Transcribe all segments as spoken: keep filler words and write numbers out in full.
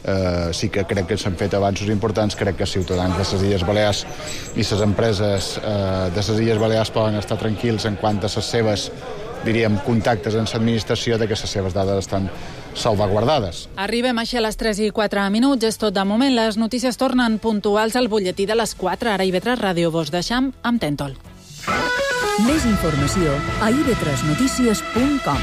eh, sí que crec que s'han fet avanços importants. Crec que els ciutadans de les Illes Balears i les empreses eh, de les Illes Balears poden estar tranquils en quant a les seves, diríem, contactes amb l'administració, de que les seves dades estan salvaguardades. Arribem així a les tres i quatre minuts, és tot de moment. Les notícies tornen puntuals al butlletí de les quatre. Ara I V tres Ràdio vos deixam amb Tentol. Més informació a i ve tres notícies punt com.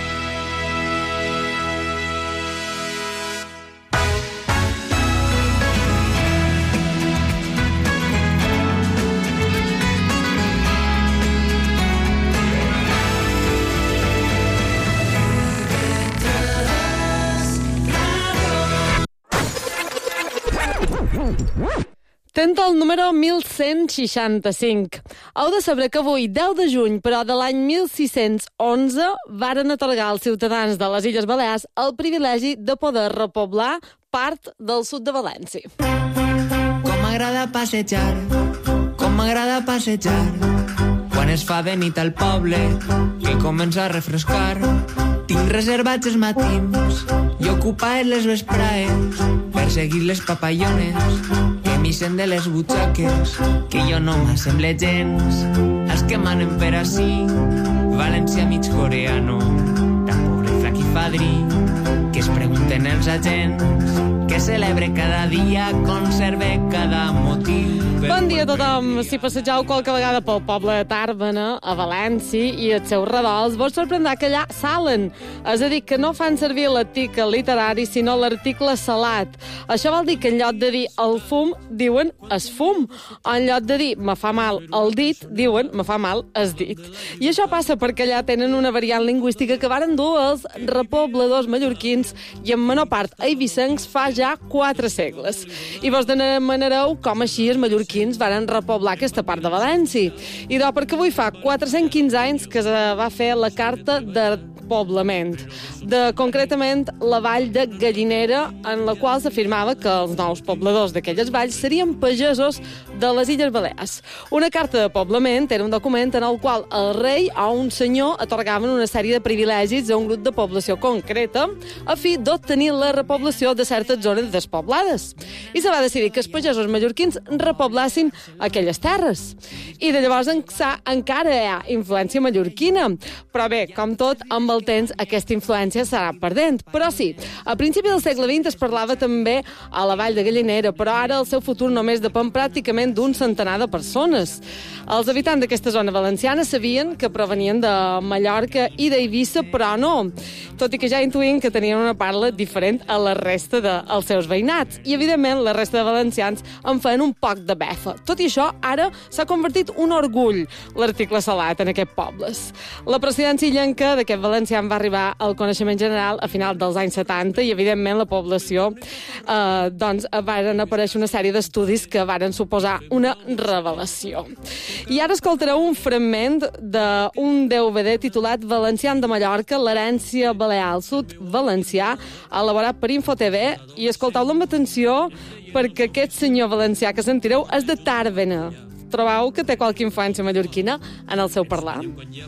Tentol número mil cent seixanta-cinc. Heu de saber que avui, deu de juny, però de l'any mil sis-cents onze, varen atorgar als ciutadans de les Illes Balears el privilegi de poder repoblar part del sud de València. Com m'agrada passejar, com m'agrada passejar, quan es fa de nit al poble, que comença a refrescar. Tinc reservats els matins i ocupades les vesprades per seguir les papallones que m'hicen de les butxaques, que jo no m'assemble gens als que manen per ací. València mig coreano, tan pobre, flac i fadrí, que es pregunten els agents, que celebre cada dia, conserve cada motiu. Bon dia a tothom. Si passegeu qualque vegada pel poble de Tàrbena, a València i els seus redolts, vos sorprendrà que allà salen. És a dir, que no fan servir l'article literari, sinó l'article salat. Això vol dir que en lloc de dir el fum, diuen es fum. O en lloc de dir me fa mal el dit, diuen me fa mal es dit. I això passa perquè allà tenen una variant lingüística que varen dur els repobladors mallorquins i en menor part eivissencs fa ja quatre segles. I vos demanareu com així els mallorquins varen repoblar aquesta part de València. I do, perquè avui fa quatre-cents quinze anys que es va fer la carta de poblament, de, concretament la vall de Gallinera, en la qual s'afirmava que els nous pobladors d'aquelles valls serien pagesos de les Illes Balears. Una carta de poblament era un document en el qual el rei o un senyor atorgaven una sèrie de privilegis a un grup de població concreta a fi d'obtenir la repoblació de certes zones despoblades. I se va decidir que els pagesos mallorquins repoblassin aquelles terres. I de llavors ençà encara hi ha influència mallorquina. Però bé, com tot, amb el temps aquesta influència s'ha perdent. Però sí, a principi del segle vint es parlava també a la vall de Gallinera, però ara el seu futur només depèn pràcticament d'un centenar de persones. Els habitants d'aquesta zona valenciana sabien que provenien de Mallorca i d'Eivissa, però no. Tot i que ja intuïen que tenien una parla diferent a la resta dels seus veïnats. I, evidentment, la resta de valencians en feien un poc de befa. Tot i això, ara s'ha convertit un orgull l'article salat en aquests pobles. La presidència illenca d'aquest valencià va arribar al coneixement general a final dels anys setanta i, evidentment, la població eh, doncs, varen aparèixer una sèrie d'estudis que varen suposar una revelació. I ara escoltareu un fragment d'un D V D titulat Valencians de Mallorca, l'herència balear al sud valencià, elaborat per InfoTV, i escolteu-lo amb atenció perquè aquest senyor valencià que sentireu és de Tàrbena. Trobeu que té qualque influència mallorquina en el seu parlar?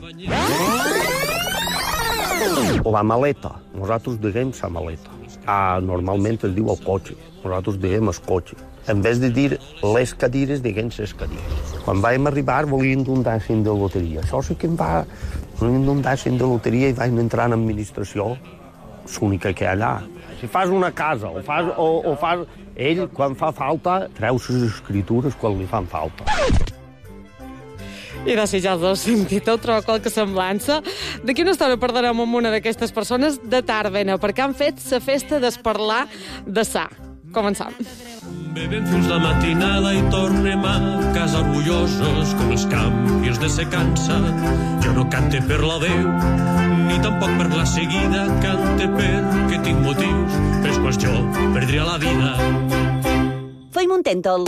O la maleta. Nosaltres diguem la maleta. Ah, normalment es diu el cotxe. Nosaltres diguem el cotxe. En vez de dir les cadires, diguem les cadires. Quan vam arribar volien un dècim de loteria. Això sí que em va... Volien un dècim de loteria i vam entrar en administració. L'única que hi ha allà. Si fas una casa o fas... O, o fas... Ell, quan fa falta, treu les escritures quan li fan falta. I de si ja els heu sentit, heu trobat qualque semblança? D'aquí una estona parlarem amb una d'aquestes persones de Tàrbena, perquè han fet la festa d'esparlar de sa. Començam. Bebem fins la matinada i tornem a casa orgullosos com els campions de secança. Jo no cante per la Déu, ni tampoc per la seguida, cante perquè tinc motius pels quals jo perdria la vida. Feim un Tentol.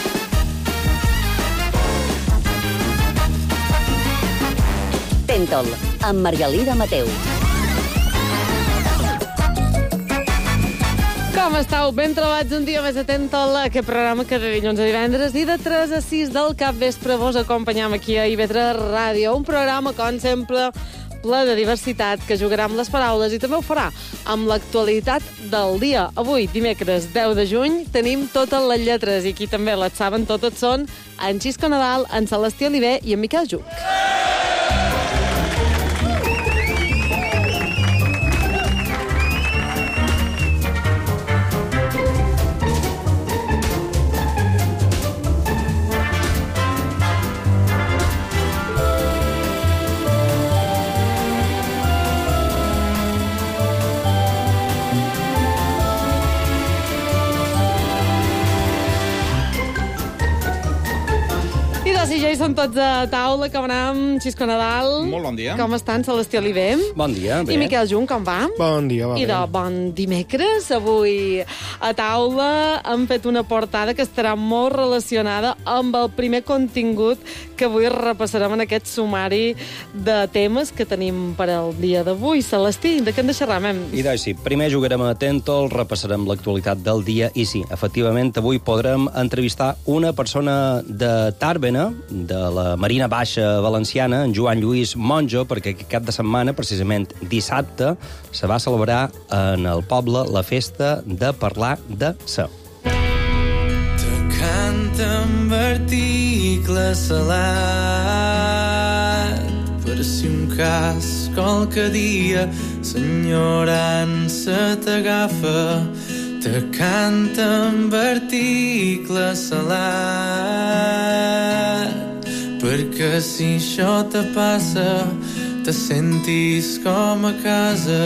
Tentol, amb Margalida Mateu. Com estàu? Ben trobats un dia més a Tentol, aquest programa que de dilluns a divendres i de tres a sis del capvespre vos acompanyam aquí a I V tres Ràdio. Un programa, com sempre, ple de diversitat, que jugarà amb les paraules i també ho farà amb l'actualitat del dia. Avui, dimecres deu de juny, tenim totes les lletres i aquí també les saben totes són en Xisco Nadal, en Celestí Oliver i en Miquel Juc. I ja hi són tots a taula, com anem? Xisco Nadal. Molt bon dia. Com estan, Celestí Oliver? Bon dia, bé. I Miquel Junt, com va? Bon dia, va bé. I de bon dimecres. Avui a taula hem fet una portada que estarà molt relacionada amb el primer contingut que avui repassarem en aquest sumari de temes que tenim per al dia d'avui. Celestí, de què en deixarem? I doncs sí, primer jugarem a Tentol, repassarem l'actualitat del dia i sí, efectivament, avui podrem entrevistar una persona de Tàrbena, de la Marina Baixa Valenciana, en Joan Lluís Monjo, perquè aquest cap de setmana, precisament dissabte, se va celebrar en el poble la festa de parlar de sa. Te canta amb article salat per si un cas qualque dia s'enyorança t'agafa. Te canta amb article salat perquè si això te passa te sentis com a casa.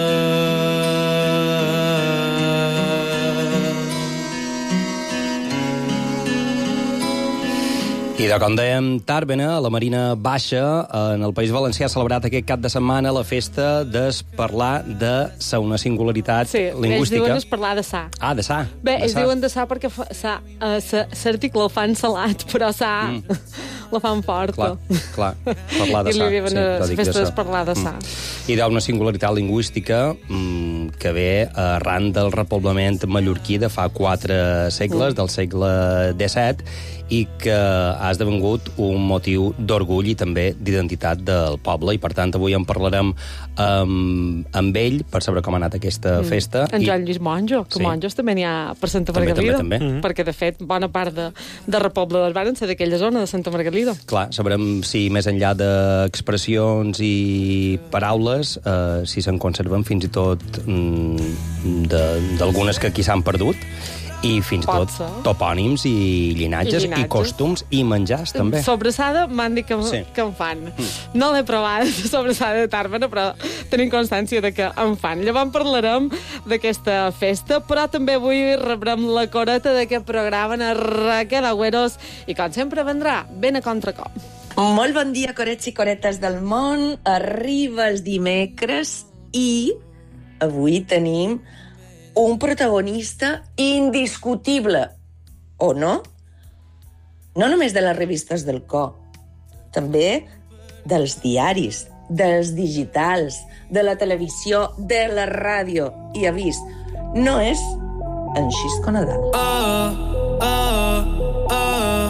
I de com dèiem, Tàrbena, a la Marina Baixa, en el País Valencià, ha celebrat aquest cap de setmana la festa d'es parlar de sa, una singularitat sí, lingüística. Sí, ells diuen es parlar de sa. Ah, de sa. Bé, de ells sa. diuen de sa perquè fa, sa, uh, sa, l'article el fan salat, però sa mm. la fan forta. Clar, clar, parlar de sa. I li diuen sí, a festa d'es parlar de sa. Mm. I d'una singularitat lingüística mm, que ve arran del repoblament mallorquí de fa quatre segles, mm. del segle disset, i que ha esdevingut un motiu d'orgull i també d'identitat del poble. I, per tant, avui en parlarem amb, amb ell per saber com ha anat aquesta mm. festa. En Joan I... Lluís Monjo, que sí. Monjos també n'hi ha per Santa també, Margalida. També, també. Perquè, de fet, bona part de, de repobladors van ser d'aquella zona de Santa Margalida. Clar, sabrem si més enllà d'expressions i paraules, eh, si se'n conserven fins i tot mm, d'algunes que aquí s'han perdut, i fins i tot topònims i llinatges, I llinatges i costums i menjars, també. Sobrassada m'han dit que, sí. que en fan. Mm. No l'he provat, sobrassada de Tàrbena, però tenim constància de que en fan. Llavors parlarem d'aquesta festa, però també avui rebrem la coreta d'aquest programa, a Raquel Agüeros, i com sempre vendrà ben a contracop. Molt bon dia, corets i coretes del món. Arriba els dimecres i avui tenim un protagonista indiscutible, o no? No només de les revistes del Co, també dels diaris, dels digitals, de la televisió, de la ràdio. I ha vist, no és en Xisco Nadal. Oh, oh, oh,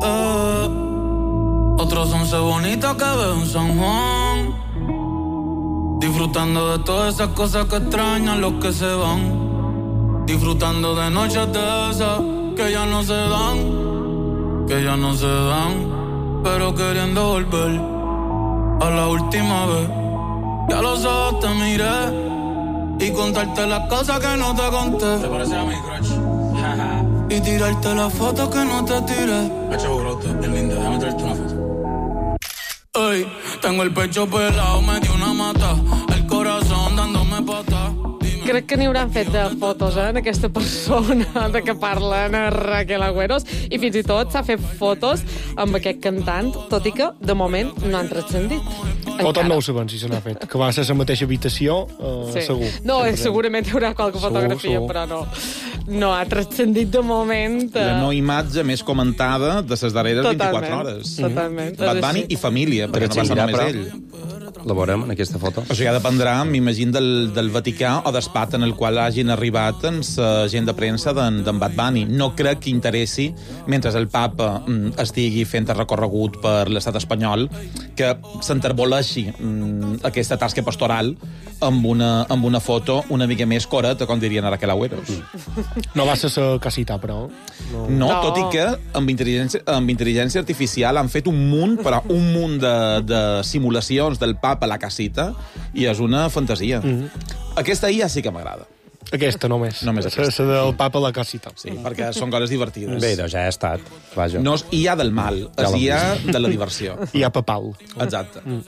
oh. Otros once bonitos que veo en San Juan, disfrutando de todas esas cosas que extrañan los que se van. Disfrutando de noches de esas que ya no se dan, que ya no se dan, pero queriendo volver a la última vez. Ya los ojos te miré y contarte las cosas que no te conté. ¿Te parece a mi crush? Y tirarte las fotos que no te tiré. Pecho brote, bien linda, déjame traerte una foto. Ey, tengo el pecho pelado, me dio una mata, el corazón dándome patas. Crec que n'hi hauran fet de fotos, eh, d'aquesta persona de què parlen, Raquel Agüeros, i fins i tot s'ha fet fotos amb aquest cantant, tot i que, de moment, no han transcendit. O tot no ho sabem si se n'ha fet. Que va ser la mateixa habitació, eh, sí. segur. No, Sempre. segurament hi haurà qualque fotografia, segur, segur. Però no, no ha transcendit de moment. Eh... La no imatge més comentada de les darreres totalment, vint-i-quatre hores. Totalment. Bad Bunny i família, perquè no passa només ell. La veurem en aquesta foto. O sigui, ja dependrà, m'imagino, del, del Vaticà o d'espat en el qual hagin arribat en la gent de premsa d'en Bad Bunny. No crec que interessi, mentre el papa mm, estigui fent el recorregut per l'estat espanyol, que s'enterboleixi mm, aquesta tasca pastoral amb una, amb una foto una mica més coreta, com dirien ara que l'Agüeros. Mm. No va ser la casita, però... No, no, no, tot i que amb intel·ligència, amb intel·ligència artificial han fet un munt, però un munt de, de simulacions del papa a la casita, i és una fantasia. Mm-hmm. Aquesta ja sí que m'agrada. Aquesta només. Només aquesta. La del papa a la casita. Sí, perquè són coses divertides. Bé, doncs ja ha estat. Vaja. No hi ha del mal, ja hi ha de la diversió. Hi ha papal. Exacte. Mm.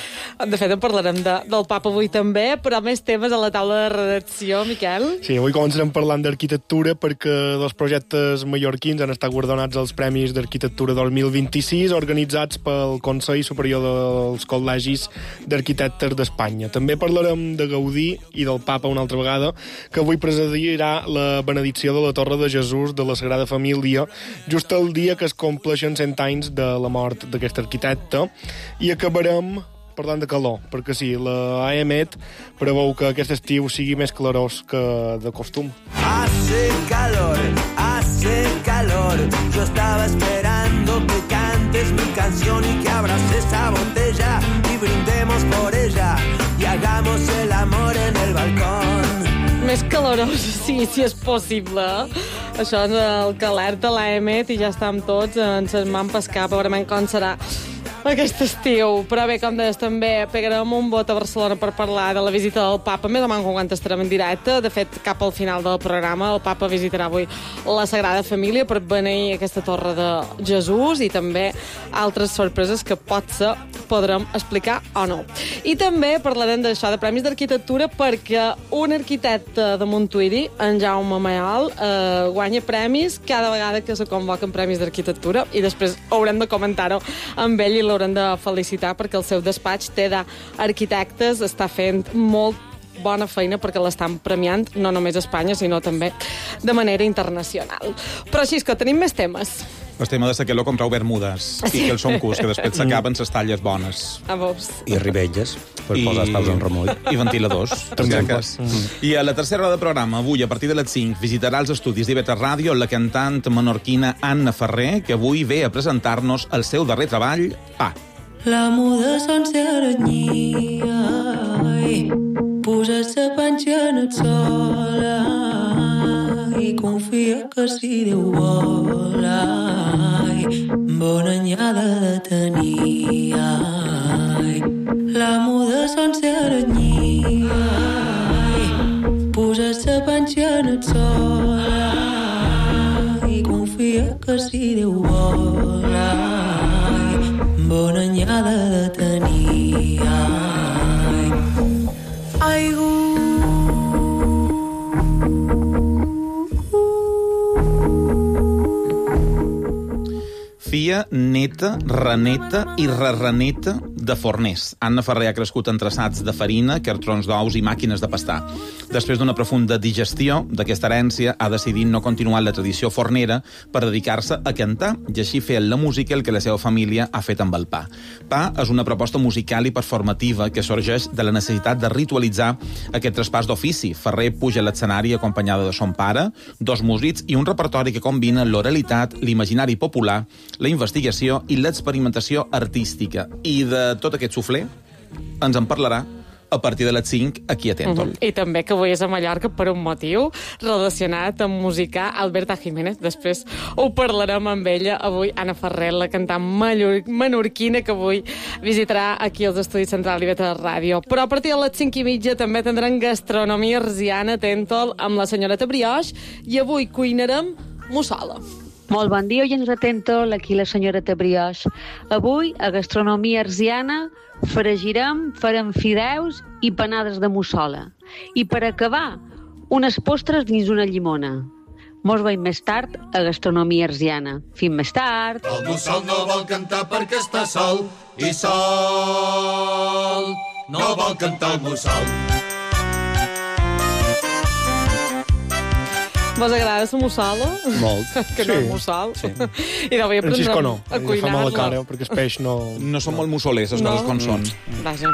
De fet, en parlarem de, del papa avui també, però més temes a la taula de redacció, Miquel. Sí, avui començarem parlant d'arquitectura perquè dos projectes mallorquins han estat guardonats als Premis d'Arquitectura dos mil vint-i-sis organitzats pel Consell Superior dels Col·legis d'Arquitectes d'Espanya. També parlarem de Gaudí i del papa una altra vegada, que avui presidirà la benedicció de la Torre de Jesús de la Sagrada Família, just el dia que es compleixen cent anys de la mort d'aquest arquitecte, i acabarem parlant de calor, perquè sí, la AEMET preveu que aquest estiu sigui més calorós que de costum. Hace calor, hace calor, yo estaba esperando que cantes mi canción y que abras esa botella y brindemos por ella y hagamos el amor en el balcón. Més calorós, sí, si és possible. Això és el que alerta l'AEMET i ja estem tots en ses mans pescar, però veurem com serà aquest estiu. Però bé, com deies, també pegarem un vot a Barcelona per parlar de la visita del papa, més o menys quan estarem en directe. De fet, cap al final del programa, el papa visitarà avui la Sagrada Família per beneir aquesta Torre de Jesús i també altres sorpreses que potser podrem explicar o no. I també parlarem d'això, de Premis d'Arquitectura, perquè un arquitecte de Montuïri, en Jaume Mayol, eh, guanya premis cada vegada que se convoquen Premis d'Arquitectura i després haurem de comentar-ho amb ell i l'haurem de felicitar perquè el seu despatx té d'arquitectes, està fent molt bona feina perquè l'estan premiant no només a Espanya, sinó també de manera internacional. Però així és que tenim més temes. El tema de saquer-lo comprar bermudes i que els soncus, que després s'acaben ses talles bones. A vos. I ribelles, per I... posar els peus en remull. I ventiladors. També. Mm. I a la tercera hora de programa, avui, a partir de les cinc, visitarà els estudis d'I V tres Ràdio la cantant menorquina Anna Ferrer, que avui ve a presentar-nos el seu darrer treball, Pa. La muda sense aranyia, posa-se panxa en el sol i confia que si Déu vol, ai, bona anyada de tenir. Ai. La muda sense aranyia, posa-se panxa en el sol i confia que si Déu vol, ai, bona anyada de tenir. Ai. Aigu. Fia, neta, reneta i re-reneta de forners. Anna Ferrer ha crescut en traçats de farina, cartrons d'ous i màquines de pastar. Després d'una profunda digestió d'aquesta herència, ha decidit no continuar la tradició fornera per dedicar-se a cantar i així fer la música el que la seva família ha fet amb el pa. Pa és una proposta musical i performativa que sorgeix de la necessitat de ritualitzar aquest traspàs d'ofici. Ferrer puja a l'escenari acompanyada de son pare, dos músics i un repertori que combina l'oralitat, l'imaginari popular, la investigació i l'experimentació artística. I de tot aquest suflé ens en parlarà a partir de les cinc aquí a Tentol. Uh-huh. I també que avui és a Mallorca per un motiu relacionat amb musicar Alberta Jiménez. Després ho parlarem amb ella. Avui Anna Ferrer, la cantant menorquina, que avui visitarà aquí els Estudis Central i I V tres Ràdio. Però a partir de les cinc i mitja també tindrem gastronomia arsiana a Tentol amb la senyoreta Brioix i avui cuinarem mussola. Molt bon dia, oients de Tentol, aquí la senyoreta Brioix. Avui, a Gastronomia Arsiana, fregirem, farem fideus i panades de mussola. I per acabar, unes postres dins una llimona. Mos veiem més tard a Gastronomia Arsiana. Fins més tard! El mussol no vol cantar perquè està sol i sol. No vol cantar el mussol. Vos agrada la mussola? Molt. Que no Sí. és mussol. Sí. I d'avui Francisco aprendrem no, a li fa mala cara, cuinar-la. perquè el peix no... No són molt mussolers, les No. coses com són. Vaja.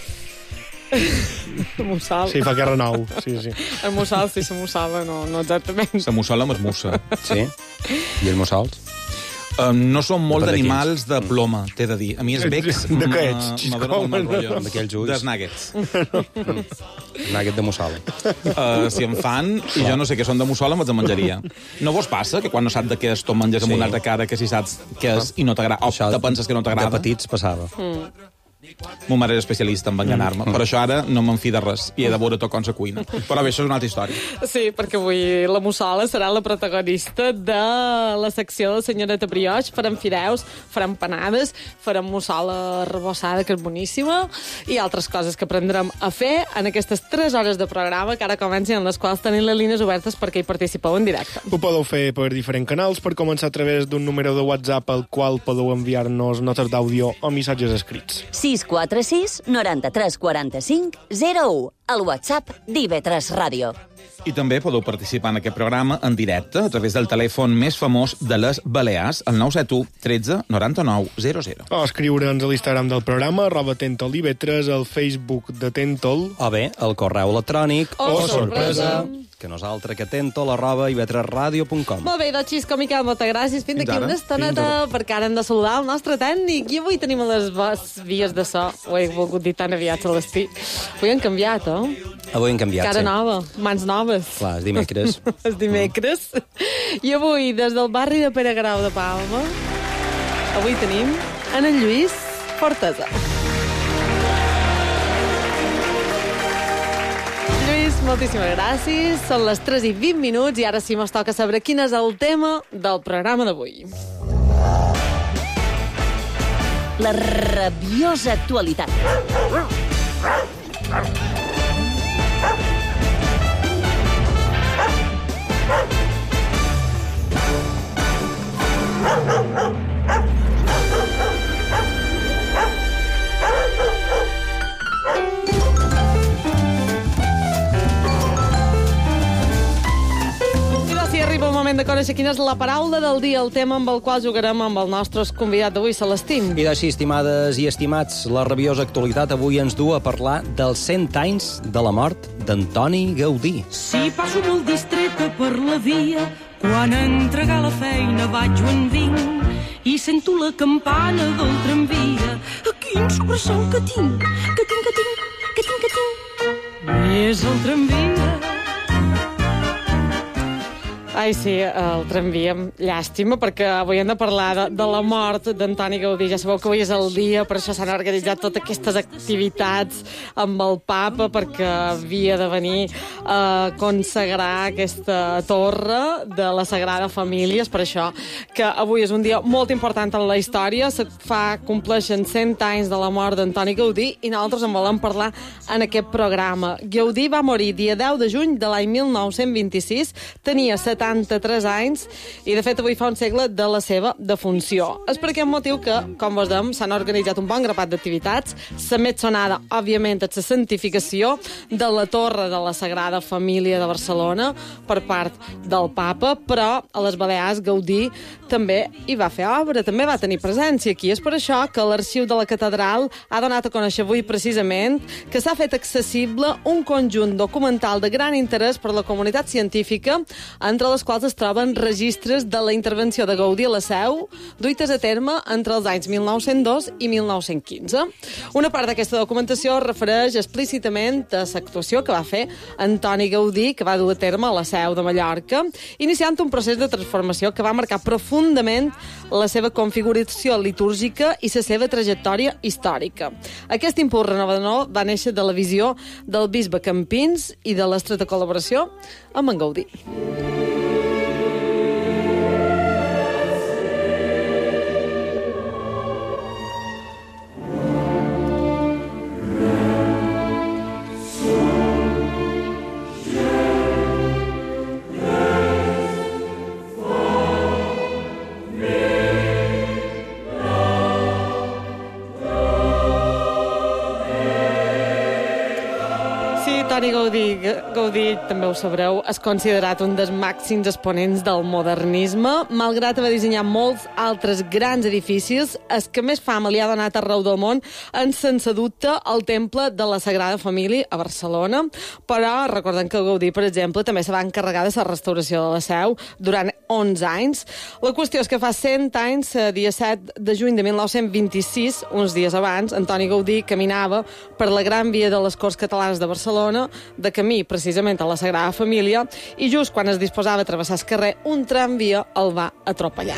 Mussol. Sí, fa guerra nou, sí, sí. El mussol, sí, la mussola, no, no exactament. La mussola amb mussa. Sí. I els mussols? Um, no són molt Depèn de d'animals de ploma, t'he de dir. A mi els becs De què ets, m'ha- Xisco? m'adonen molt mal rotllo. D'aquells ulls. Dels nuggets. Nugget de mussola. Uh, si en fan, i jo no sé què són de mussola, me'ls menjaria. No vos passa que quan no saps de què és, tu menges amb Sí. una altra cara que si saps què és i no t'agrada, o Això te penses que no t'agrada? De petits passava. Mm. Mo mare era especialista en enganar-me, Mm. però això ara no me'n fi de res, i he de veure tot com se cuina. Però bé, això és una altra història. Sí, perquè avui la mussola serà la protagonista de la secció de la senyoreta Brioix. Farem fideus, farem panades, farem mussola rebossada, que és boníssima, i altres coses que aprendrem a fer en aquestes tres hores de programa que ara comencen, en les quals tenim les línies obertes perquè hi participeu en directe. Ho podeu fer per diferents canals, per començar a través d'un número de WhatsApp al qual podeu enviar-nos notes d'àudio o missatges escrits. sis quatre sis noranta-tres quaranta-cinc zero u, el WhatsApp d'I V tres Ràdio. I també podeu participar en aquest programa en directe a través del telèfon més famós de les Balears, el nou set u tretze noranta-nou zero zero. O escriure'ns a l'Instagram del programa, arroba Tentol I V tres, al Facebook de Tentol. O bé, el correu electrònic Oh, sorpresa. que no és altre que tentol arroba i ve tres ràdio punt com. Molt bé, doncs Xisco, Miquel, moltes gràcies. Fins Fins d'aquí ara. una estoneta, perquè ara hem de saludar el nostre tècnic. I avui tenim a les ves- vies de so. Ho he volgut dir tan aviat, Celestí. Avui han canviat, eh? Avui hem canviat, Cara sí. nova, mans noves. Clar, és dimecres. És dimecres. I avui, des del barri de Pere Grau de Palma, avui tenim en en Lluís Fortesa. Lluís, moltíssimes gràcies. Són les tres i vint minuts i ara sí mos toca saber quin és el tema del programa d'avui. La rabiosa actualitat. I doncs sí, arriba el moment de conèixer quina és la paraula del dia, el tema amb el qual jugarem amb el nostre convidat d'avui, Celestín. I d'així, estimades i estimats, la rabiosa actualitat avui ens du a parlar dels cent anys de la mort d'Antoni Gaudí. Si passo molt distreta per la via, quan a entregar la feina vaig o en vinc i sento la campana del tramvia. Quin sobresalt que tinc, que tinc, que tinc, que tinc, que tinc. I és el tramvia. Ai, sí, el tramvia. Llàstima, perquè avui hem de parlar de, de la mort d'Antoni Gaudí. Ja sabeu que avui és el dia, per això s'han organitzat totes aquestes activitats amb el papa, perquè havia de venir a consagrar aquesta torre de la Sagrada Família. És per això que avui és un dia molt important en la història. Se fa, compleixen cent anys de la mort d'Antoni Gaudí i nosaltres en volem parlar en aquest programa. Gaudí va morir dia deu de juny de l'any mil nou-cents vint-i-sis, tenia setanta-tres anys i, de fet, avui fa un segle de la seva defunció. És per aquest motiu que, com vos dèiem, s'han organitzat un bon grapat d'activitats. La més sonada, òbviament, és la santificació de la Torre de la Sagrada Família de Barcelona per part del papa, però a les Balears Gaudí també hi va fer obra, també va tenir presència aquí. És per això que l'arxiu de la catedral ha donat a conèixer avui precisament que s'ha fet accessible un conjunt documental de gran interès per la comunitat científica, entre les quals es troben registres de la intervenció de Gaudí a la Seu, duites a terme entre els anys mil nou-cents dos i mil nou-cents quinze. Una part d'aquesta documentació refereix explícitament a l'actuació que va fer Antoni Gaudí, que va dur a terme a la Seu de Mallorca, iniciant un procés de transformació que va marcar profundament la seva configuració litúrgica i la seva trajectòria històrica. Aquest impuls renovador va néixer de la visió del bisbe Campins i de l'estreta col·laboració amb en Gaudí. Antoni Gaudí, Gaudí, també ho sabreu, és considerat un dels màxims exponents del modernisme. Malgrat haver dissenyat molts altres grans edificis, el que més fama li ha donat arreu del món és, sense dubte, el Temple de la Sagrada Família a Barcelona. Però recordem que Gaudí, per exemple, també se va encarregar de la restauració de la Seu durant onze anys. La qüestió és que fa cent anys, dia set de juny de mil nou-cents vint-i-sis, uns dies abans, Antoni Gaudí caminava per la Gran Via de les Corts Catalanes de Barcelona, de camí precisament a la Sagrada Família, i just quan es disposava a travessar el carrer, un tramvia el va atropellar.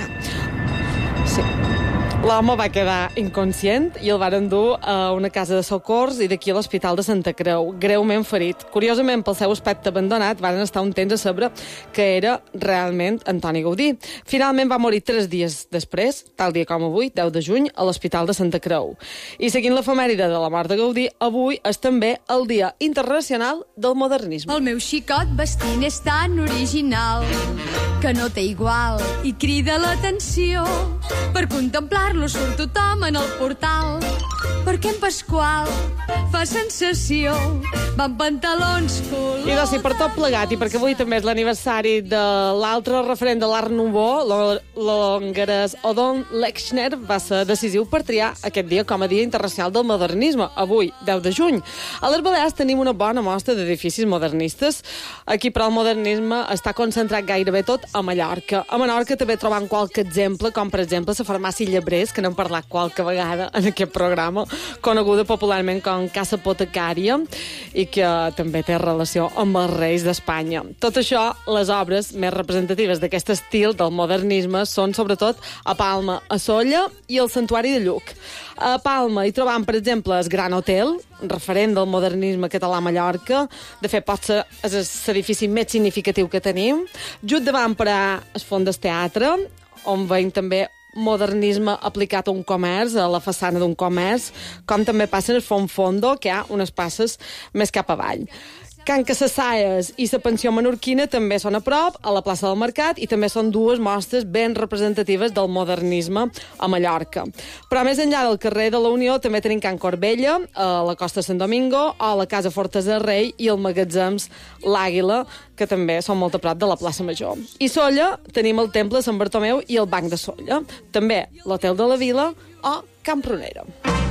Sí. L'home va quedar inconscient i el van endur a una casa de socors i d'aquí a l'Hospital de Santa Creu, greument ferit. Curiosament, pel seu aspecte abandonat, van estar un temps a saber que era realment Antoni Gaudí. Finalment va morir tres dies després, tal dia com avui, deu de juny, a l'Hospital de Santa Creu. I seguint l'efemèride de la mort de Gaudí, avui és també el Dia Internacional del Modernisme. El meu xicot vestint és tan original que no té igual i crida l'atenció. Per contemplar-lo surt tothom en el portal, perquè en Pasqual fa sensació, va amb pantalons color... I doncs, per tot plegat, i perquè avui també és l'aniversari de l'altre referent de l'Art Nouveau, l'hongarès Odon Lechner, va ser decisiu per triar aquest dia com a Dia Internacional del Modernisme, avui, deu de juny. A les Balears tenim una bona mostra d'edificis modernistes. Aquí, però, el modernisme està concentrat gairebé tot a Mallorca. A Menorca també trobem qualque exemple, com per exemple la farmàcia Llebrers, que n'hem parlat qualque vegada en aquest programa, coneguda popularment com Casa Apotecària, i que també té relació amb els reis d'Espanya. Tot això, les obres més representatives d'aquest estil del modernisme són sobretot a Palma, a Sóller i el Santuari de Lluc. A Palma hi trobam, per exemple, el Gran Hotel, referent del modernisme català a Mallorca. De fet, pot ser l'edifici més significatiu que tenim. Just davant per a el Font del Teatre, on veiem també modernisme aplicat a un comerç, a la façana d'un comerç, com també passa en el Font Fondo, que hi ha unes passes més cap avall. Can Casassaes i la Pensió Menorquina també són a prop, a la plaça del Mercat, i també són dues mostres ben representatives del modernisme a Mallorca. Però més enllà del carrer de la Unió també tenim Can Corbella, a la costa de Sant Domingo, o la Casa Fortes de Rei i el magatzems L'Àguila, que també són molt a prop de la plaça Major. I Sóller tenim el Temple de Sant Bartomeu i el Banc de Sóller. També l'Hotel de la Vila o Camp Prunera.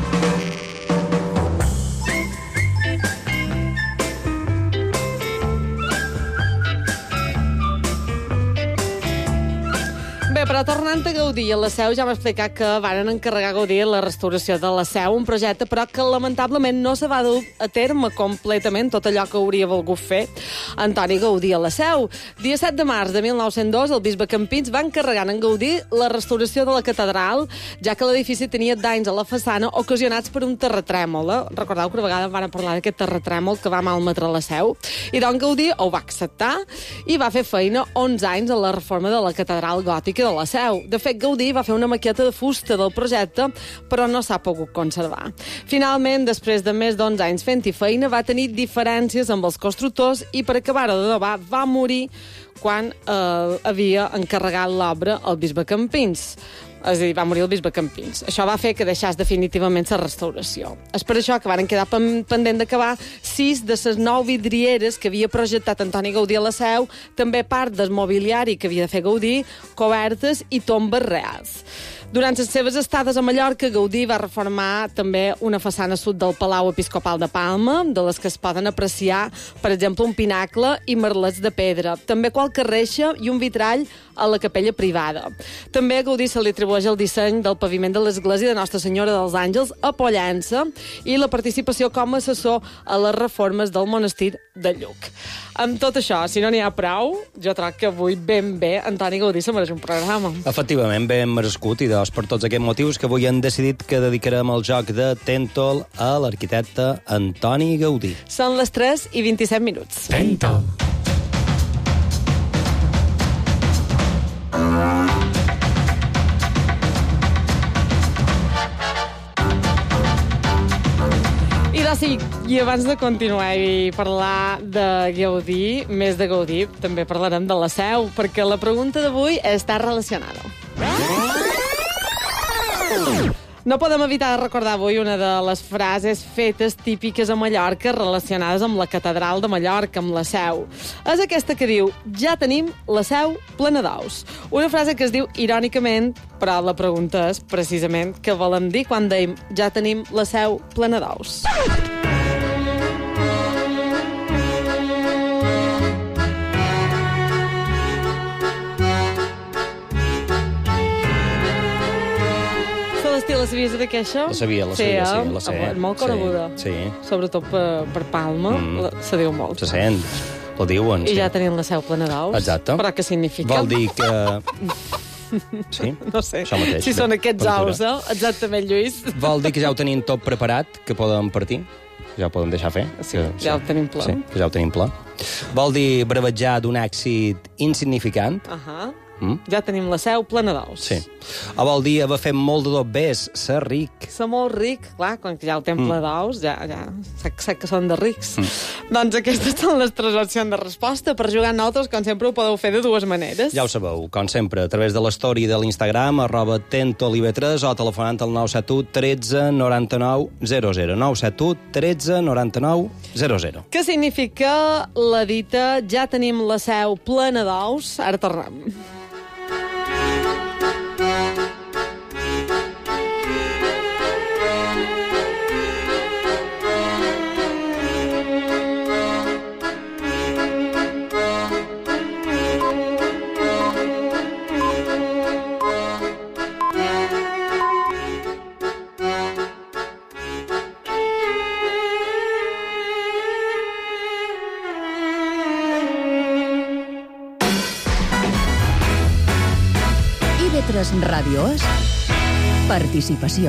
Bé, però tornant a Gaudí a la Seu, ja m'ha explicat que van encarregar a Gaudí la restauració de la Seu, un projecte però que lamentablement no se va dur a terme completament tot allò que hauria volgut fer Antoni Gaudí a la Seu. Dia set de març de mil nou-cents dos, el bisbe Campins va encarregar a en Gaudí la restauració de la catedral, ja que l'edifici tenia danys a la façana ocasionats per un terratrèmol. Recordeu que una vegada van parlar d'aquest terratrèmol que va malmetre la Seu. I doncs Gaudí ho va acceptar i va fer feina onze anys a la reforma de la catedral gòtica de la Seu. De fet, Gaudí va fer una maqueta de fusta del projecte, però no s'ha pogut conservar. Finalment, després de més d'onze anys fent-hi feina, va tenir diferències amb els constructors i per acabar-ho d'adobar va morir quan eh, havia encarregat l'obra al bisbe Campins. És a dir, va morir el bisbe Campins. Això va fer que deixés definitivament la restauració. És per això que van quedar pendent d'acabar sis de les nou vidrieres que havia projectat Antoni Gaudí a la Seu, també part del mobiliari que havia de fer Gaudí, cobertes i tombes reals. Durant les seves estades a Mallorca, Gaudí va reformar també una façana sud del Palau Episcopal de Palma, de les que es poden apreciar, per exemple, un pinacle i merlets de pedra. També qualque reixa i un vitrall a la capella privada. També a Gaudí se li atribueix el disseny del paviment de l'església de Nostra Senyora dels Àngels a Pollença i la participació com a assessor a les reformes del monestir de Lluc. Amb tot això, si no n'hi ha prou, jo troc que avui ben bé Antoni Gaudí se mereix un programa. Efectivament, ben merescut, i doncs per tots aquests motius que avui han decidit que dedicarem el joc de Tentol a l'arquitecte Antoni Gaudí. Són les tres i vint-i-set minuts. Tentol. I doncs sí, i abans de continuar i parlar de Gaudí, més de Gaudí, també parlarem de la Seu, perquè la pregunta d'avui està relacionada. No podem evitar de recordar avui una de les frases fetes típiques a Mallorca relacionades amb la catedral de Mallorca, amb la Seu. És aquesta que diu, ja tenim la Seu plena d'aus. Una frase que es diu irònicament, però la pregunta és precisament què volem dir quan dèiem ja tenim la Seu plena d'aus. La sabies de què, això? La sabia, la sabia, sí, sí, la sé. Ah, molt coneguda. Sí, sí. Sobretot per, per Palma, mm. la, se diu molt. Se sent, la diuen, I sí. ja tenien la Seu plena d'aus. Exacte. Però què significa? Vol dir que... Sí? No sé. Això mateix. Si són aquests aus, eh? Exactament, Lluís. Vol dir que ja ho tenim tot preparat, que podem partir? Ja ho podem deixar fer? Sí, que, ja sí. ho tenim pla. Sí, que ja ho tenim pla. Vol dir bravejar d'un èxit insignificant? Ahà. Mm? Ja tenim la Seu plena d'aus. Sí. O vol dir haver fet molt de tot bé, ser ric. Ser molt ric, clar, quan ja el temple mm. d'aus, ja, ja sé, sé que són de rics. Mm. Doncs aquestes són les tres opcions de resposta. Per jugar amb nosaltres, com sempre, ho podeu fer de dues maneres. Ja ho sabeu, com sempre, a través de l'story de l'Instagram, arroba tentolive tres, o telefonant al nou set u tretze noranta-nou zero zero. nou set u tretze noranta-nou zero zero. Què significa la dita ja tenim la Seu plena d'aus? Ara tornem. I V tres Ràdio és participació.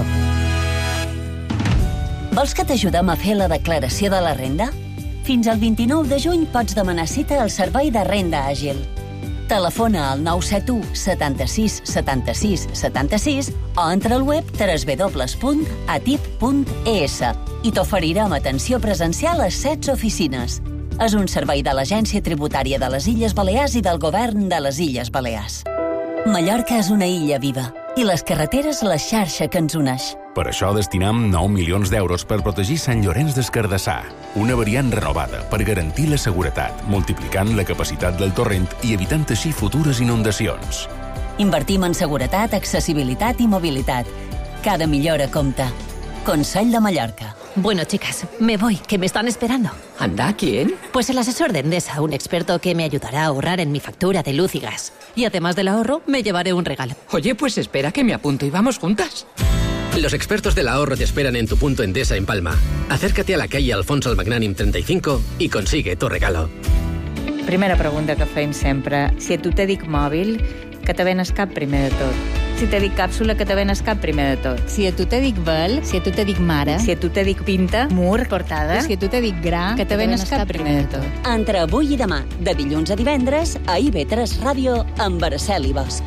Vols que t'ajudem a fer la declaració de la renda? Fins al vint-i-nou de juny pots demanar cita al Servei de Renda Àgil. Telefona al nou set u setanta-sis setanta-sis setanta-sis o entra al web w w w punt a t i p punt e s i t'oferirem atenció presencial a setze oficines. És un servei de l'Agència Tributària de les Illes Balears i del Govern de les Illes Balears. Mallorca és una illa viva i les carreteres la xarxa que ens uneix. Per això destinam nou milions d'euros per protegir Sant Llorenç des Cardassar, una variant renovada per garantir la seguretat, multiplicant la capacitat del torrent i evitant així futures inundacions. Invertim en seguretat, accesibilitat i mobilitat. Cada millora compta. Consell de Mallorca. Bueno, chicas, me voy, que me están esperando. ¿Anda? ¿Quién? Pues el asesor de Endesa, un experto que me ayudará a ahorrar en mi factura de luz y gas. Y además del ahorro, me llevaré un regalo. Oye, pues espera que me apunto y vamos juntas. Los expertos del ahorro te esperan en tu punto Endesa en Palma. Acércate a la calle Alfonso el Magnànim trenta y cinco y consigue tu regalo. Primera pregunta que fem sempre. Si a tu te dic mòbil, que te venes cap primer de tot. Si te dic càpsula, que te venes cap primer de tot. Si a tu te dic vel, si a tu te dic mare, si a tu te dic pinta, mur, portada, si a tu te dic gra, que te venes cap primer de tot. Entre avui i demà, de dilluns a divendres, a I V tres Ràdio, amb Araceli Bosch.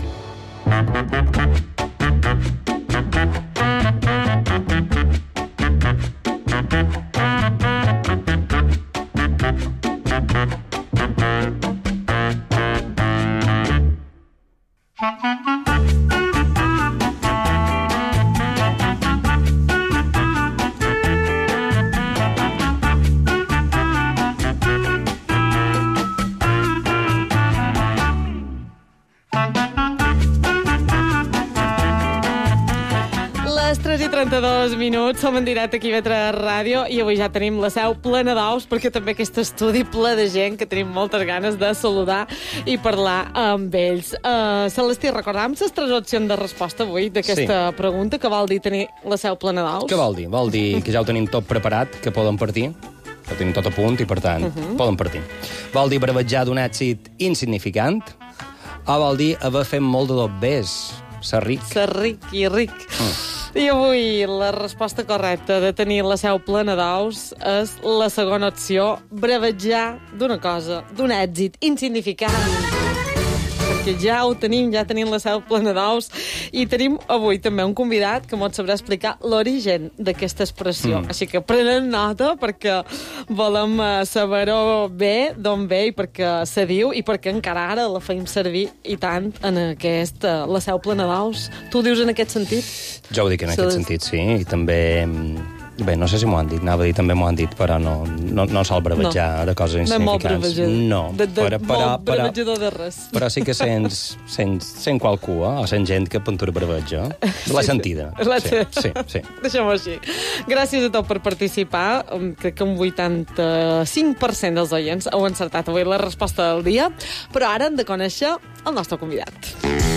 trenta-dos minuts, som en directe aquí a I V tres Ràdio i avui ja tenim la Seu plena d'aus perquè també aquest estudi ple de gent que tenim moltes ganes de saludar i parlar amb ells. Uh, Celestí, recordam les tres opcions de resposta avui d'aquesta sí. pregunta, que vol dir tenir la Seu plena d'aus? Què vol dir? Vol dir que ja ho tenim tot preparat, que poden partir, que ho tenim tot a punt i, per tant, uh -huh. poden partir. Vol dir bravejar d'un èxit insignificant o vol dir haver fet molt de tot bé, ser ric? Ser ric i ric. Mm. I avui la resposta correcta de tenir la Seu plena d'aus és la segona opció, bravejar d'una cosa, d'un èxit insignificant. Perquè que ja ho tenim, ja tenim la seu plena d'ous, i tenim avui també un convidat que mos sabrà explicar l'origen d'aquesta expressió. Mm. Així que prenen nota perquè volem saber-ho bé, d'on ve i perquè se diu i perquè encara ara la feim servir i tant en aquest, la seu plena d'ous. Tu ho dius en aquest sentit? Jo ho dic en aquest sentit, sí, i també... Bé, no sé si m'ho han dit, anava a dir també m'ho han dit, però no, no, no sol brevetjar no. de coses insignificants. No, de, de, però, però, molt brevejador de res. Però sí que sents, sents, sent qualcú, eh? O sent gent que puntura brevetja. La sentida. La sí, sí, sí. Deixem-ho així. Gràcies a tot per participar. Crec que un vuitanta-cinc per cent dels oients heu encertat avui la resposta del dia, però ara hem de conèixer el nostre convidat.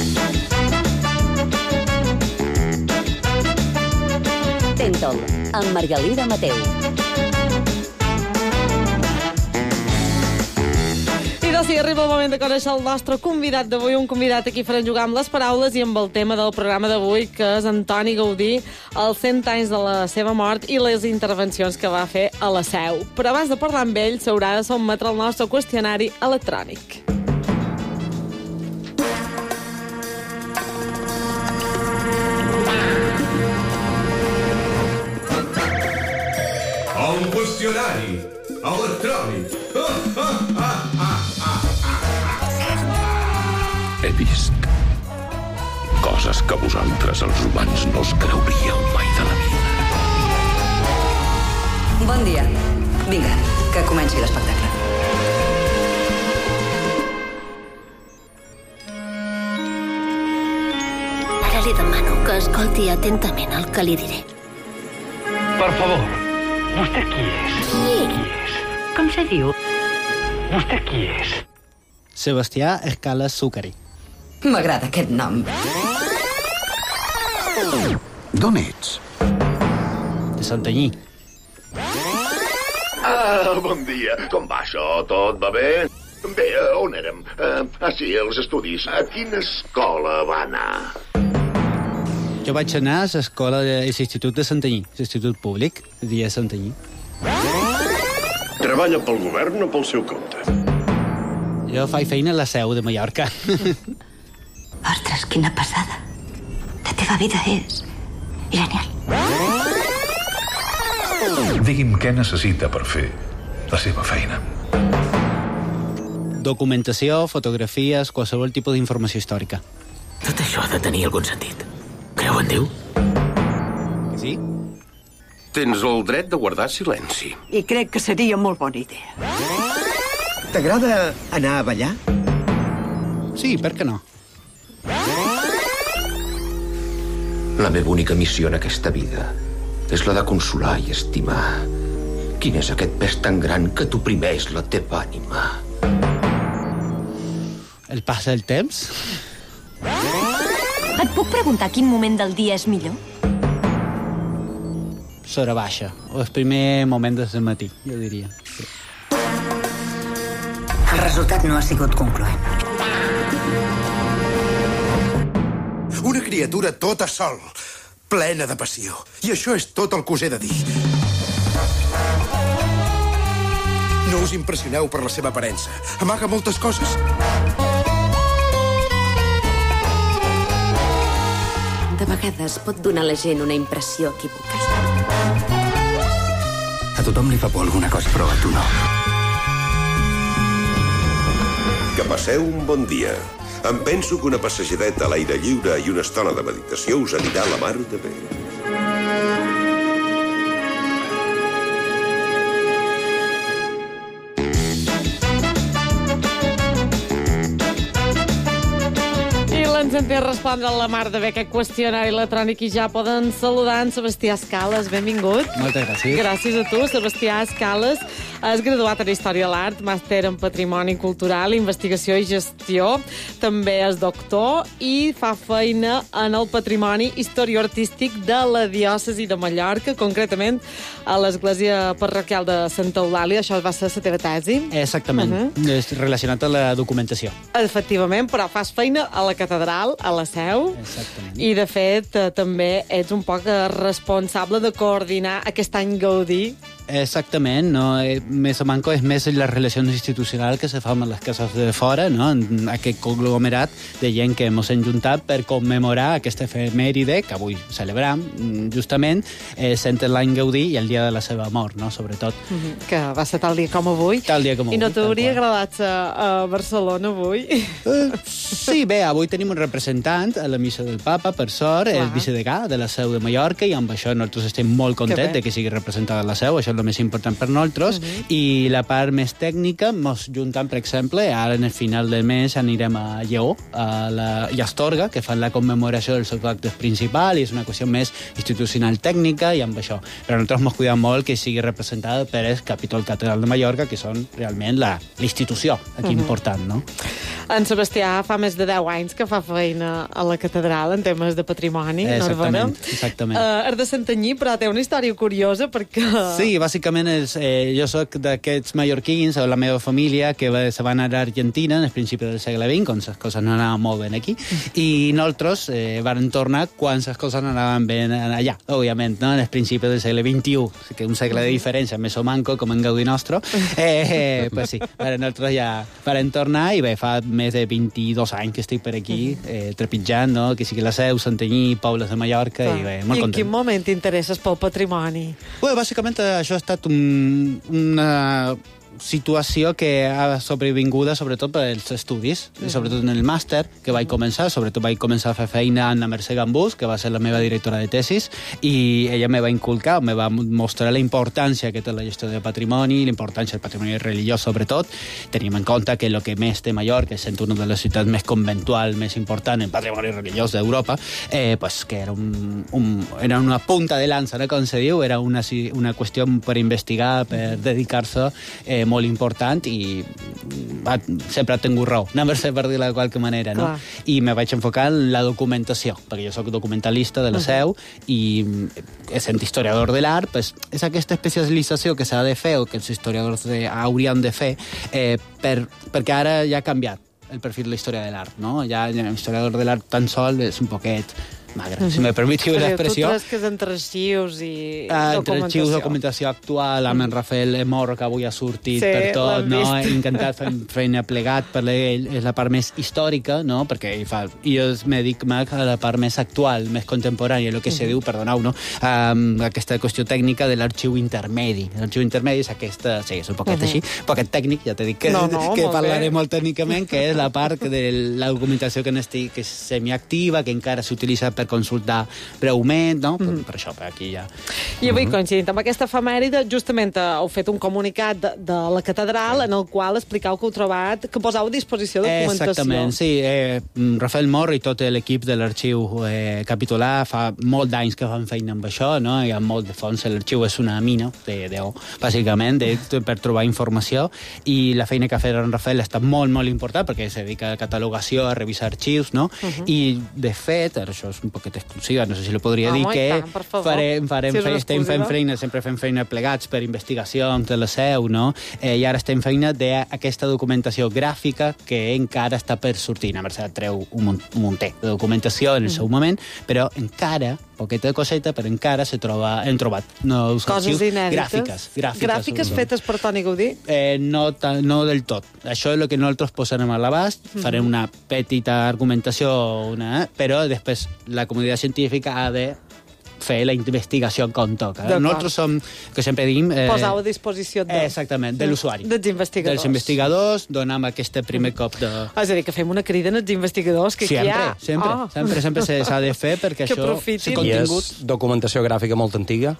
Tentol, amb Margalida Mateu. I doncs sí, arriba el moment de conèixer el nostre convidat d'avui, un convidat a qui farem jugar amb les paraules i amb el tema del programa d'avui, que és Antoni Gaudí, els cent anys de la seva mort i les intervencions que va fer a la Seu. Però abans de parlar amb ell, s'haurà de sotmetre el nostre qüestionari electrònic. Un qüestionari electrònic. Ah, ah, ah, ah, ah, ah. He vist coses que vosaltres, els humans, no us creuríeu mai de la vida. Bon dia. Vinga, que comenci l'espectacle. Ara li demano que escolti atentament el que li diré. Per favor. ¿Usted qui és? Qui és? Com se diu? ¿Usted qui és? Sebastià Escala Sucari. M'agrada aquest nom. D'on ets? De Santanyí. Ah, bon dia. Com va això? Tot va bé? Bé, on érem? Uh, ah, sí, els estudis. A quina escola va anar? Jo vaig anar a l'escola de l'Institut de Santanyí, l'Institut Públic, dia Santanyí. Treballa pel govern o pel seu compte? Jo faig feina a la Seu de Mallorca. Ostres, quina passada. La teva vida és genial. Digui'm què necessita per fer la seva feina. Documentació, fotografies, qualsevol tipus d'informació històrica. Tot això ha de tenir algun sentit. Creu en Déu? Sí? Tens el dret de guardar silenci. I crec que seria molt bona idea. T'agrada anar a ballar? Sí, per què no? La meva única missió en aquesta vida és la de consolar i estimar. Quin és aquest pes tan gran que t'oprimeix la teva ànima? El pas del temps? Et puc preguntar quin moment del dia és millor? S'hora baixa, o el primer moment del matí, jo diria. Sí. El resultat no ha sigut concloent. Una criatura tota sol, plena de passió. I això és tot el que us he de dir. No us impressioneu per la seva aparença. Amaga moltes coses. De vegades pot donar a la gent una impressió equivocada. A tothom li fa por alguna cosa, però a tu no. Que passeu un bon dia. Em penso que una passejadeta a l'aire lliure i una estona de meditació us anirà a la mar de bé. Ens en té respondre a la mar de bé aquest qüestionari electrònic i ja poden saludar en Sebastià Escales. Benvingut. Moltes gràcies. Gràcies a tu. Sebastià Escales és graduat en Història de l'Art, màster en Patrimoni Cultural, Investigació i Gestió. També és doctor i fa feina en el patrimoni historioartístic de la diòcesi de Mallorca, concretament a l'Església Parroquial de Santa Eulàlia. Això va ser la teva tesi? Exactament. Uh -huh. És relacionat a la documentació. Efectivament, però fas feina a la catedral, a la Seu. Exactament. I, de fet, eh, també ets un poc responsable de coordinar aquest any Gaudí Exactament, no? Més o manco és més la relació institucional que se fa amb les cases de fora, no? En aquest conglomerat de gent que ens hem juntat per commemorar aquesta efemèride que avui celebram, justament, eh, sent l'any Gaudí i el dia de la seva mort, no? Sobretot. Mm-hmm. Que va ser tal dia com avui. Tal dia com avui. I no t'hauria agradat a, a Barcelona avui? Uh, sí, bé, avui tenim un representant a la missa del Papa, per sort, Clar. el vicedegà de la Seu de Mallorca, i amb això nosaltres estem molt contents que de que sigui representada la Seu, això és el més important per nosaltres, uh-huh. i la part més tècnica, mos juntant, per exemple, ara en el final del mes anirem a Lleó, a la i a Astorga, que fan la commemoració dels seus actes principals, i és una qüestió més institucional tècnica, i amb això. Però nosaltres mos cuidem molt que sigui representada per el Capítol Catedral de Mallorca, que són realment la, la institució aquí uh-huh. important, no? En Sebastià fa més de deu anys que fa feina a la catedral en temes de patrimoni, exactament, no? Exactament. Uh, és de Santanyí, però té una història curiosa perquè... Sí, bàsicament és, eh, jo sóc d'aquests mallorquins, o la meva família, que va, se va anar a Argentina en el principi del segle vint, quan les coses no anaven molt ben aquí, i nosaltres eh, vam tornar quan les coses no anaven ben allà, òbviament, no? En el principi del segle vint-i-u, que un segle de diferència, més o manco, com en Gaudí nostre, eh, eh, pues sí, però nosaltres ja vam tornar, i bé, fa més de vint-i-dos anys que estic per aquí, eh, trepitjant, no? Que sigui la Seu, Santanyí, pobles de Mallorca, ah. i bé, molt I en content. quin moment t'interesses pel patrimoni? Bé, bàsicament això ha estat un, una situació que ha sobrevinguda sobretot per als estudis, uh-huh. sobretot en el màster que vaig començar, sobretot vaig començar a fer feina amb la Mercè Gambús, que va ser la meva directora de tesis, i ella me va inculcar, me va mostrar la importància que té la gestió del patrimoni, la importància del patrimoni religiós sobretot. Tenim en compte que el que més té Mallorca, sent una de les ciutats més conventual, més important en patrimoni religiós d'Europa, eh, pues que era, un, un, era una punta de lança, no? Com se diu, era una, una qüestió per investigar, per dedicar-se, eh, molt important, i va, sempre ha tingut raó, no per ser per dir-la de qualque manera, no? Clar. I me vaig enfocar en la documentació, perquè jo soc documentalista de la Seu, uh-huh. i sent historiador de l'art, pues, és aquesta especialització que s'ha de fer, o que els historiadors de, haurien de fer, eh, per, perquè ara ja ha canviat el perfil de la història de l'art, no? Ja l'historiador de l'art tan sol és un poquet magre, uh-huh. si me permetiu l'expressió. Tu creus que és entre arxius i ah, documentació? Entre arxius, documentació actual, amb en Rafael Morro, que avui ha sortit sí, per tot, no? He intentat fer feina plegat, per ell és la part més històrica, no? Perquè ell fa, jo me dic a la part més actual, més contemporània, el que uh-huh. se diu, perdoneu, no? Um, aquesta qüestió tècnica de l'arxiu intermedi. L'arxiu intermedi és aquesta, sí, és un poquet uh-huh. així, un poquet tècnic, ja t'he dit que, no, no, que parlaré bé. Molt tècnicament, que és la part de la documentació que, estic, que és semiactiva, que encara s'utilitza per consultar breument, no? Mm. Per, per això, per aquí ja... I avui, coincidint amb aquesta efemèride, justament heu fet un comunicat de, de la catedral en el qual explicau que heu trobat, que posau a disposició de documentació. Exactament, sí. Eh, Rafael Morro i tot l'equip de l'arxiu eh, capitolà fa molt d'anys que fan feina amb això, no? Hi ha molt de fons. L'arxiu és una mina, de, de, bàsicament, de, per trobar informació, i la feina que ha fet en Rafael està molt, molt important, perquè es dedica a catalogació, a revisar arxius, no? Uh-huh. I, de fet, això és un poquet exclusiva, no sé si lo podria ah, dir, que tant, farem, farem si fe, estem fent feina, sempre fem feina plegats per investigacions de la Seu, no? Eh, I ara estem feina d'aquesta documentació gràfica que encara està per sortir. La Mercè treu un munter de documentació en el mm. seu moment, però encara, poqueta de coseta, però encara se troba, hem trobat nous coses inèdites. Gràfiques. Gràfiques, gràfiques fetes per Toni Gaudí? Eh, no, no del tot. Això és el que nosaltres posarem a l'abast, mm-hmm. farem una petita argumentació, una, però després la comunitat científica ha de fer la investigació com toca. Nosaltres som, que sempre diguem... Eh, Posau a disposició de... Exactament, de l'usuari. Dels investigadors. Dels investigadors, donem aquest primer cop de... És a dir, que fem una crida als investigadors que sempre, aquí hi ha. Sempre, oh. sempre, sempre s'ha de fer, perquè que això... Profitin. I és documentació gràfica molt antiga?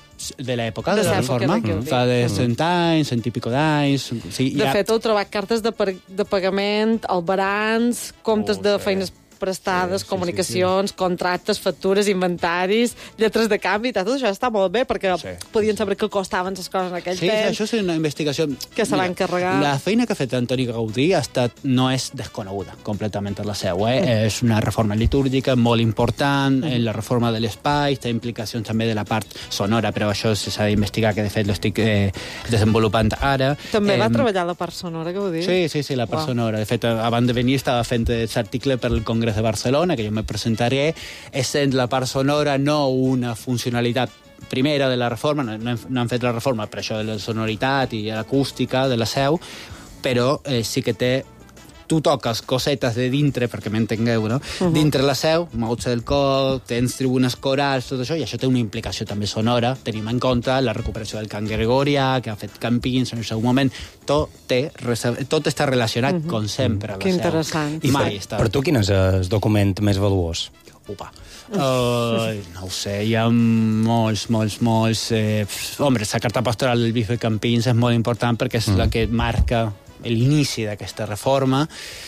De l'època de, de la reforma, de fa de cent anys, cent i pico d'anys... Sí, de ha... fet, heu trobat cartes de, de pagament, albarans, comptes oh, de sí. feines prestades, sí, comunicacions, sí, sí, sí. contractes, factures, inventaris, lletres de canvi, tot això està molt bé, perquè sí, podien saber què costaven les coses en aquell sí, temps. Sí, això és una investigació... Que se l'ha encarregat. La feina que ha fet Antoni Gaudí ha estat, no és desconeguda completament a la Seu, eh? Mm. És una reforma litúrgica molt important, mm. en la reforma de l'espai, té implicacions també de la part sonora, però això s'ha d'investigar, que de fet l'estic eh, desenvolupant ara. També eh, va eh, treballar la part sonora, Gaudí? Sí, sí, sí, la part wow. sonora. De fet, abans de venir estava fent aquest article per al Congrés de Barcelona, que jo me presentaré, essent la part sonora no una funcionalitat primera de la reforma, no, no, hem, no han fet la reforma per això de la sonoritat i l'acústica de la seu, però eh, sí que té tu toques cosetes de dintre, perquè m'entengueu, no? Uh-huh. Dintre la seu, mous el cor, tens tribunes corals, tot això, i això té una implicació també sonora. Tenim en compte la recuperació del cant gregorià, que ha fet Campins en el seu moment. Tot, té, tot està relacionat, uh-huh. com sempre, a la que seu. interessant. I mai està. Per tu, quin és el document més valuós? Opa. Uh, no ho sé, hi ha molts, molts, molts... Eh, home, la carta pastoral del bisbe Campins és molt important perquè és mm. la que marca l'inici d'aquesta reforma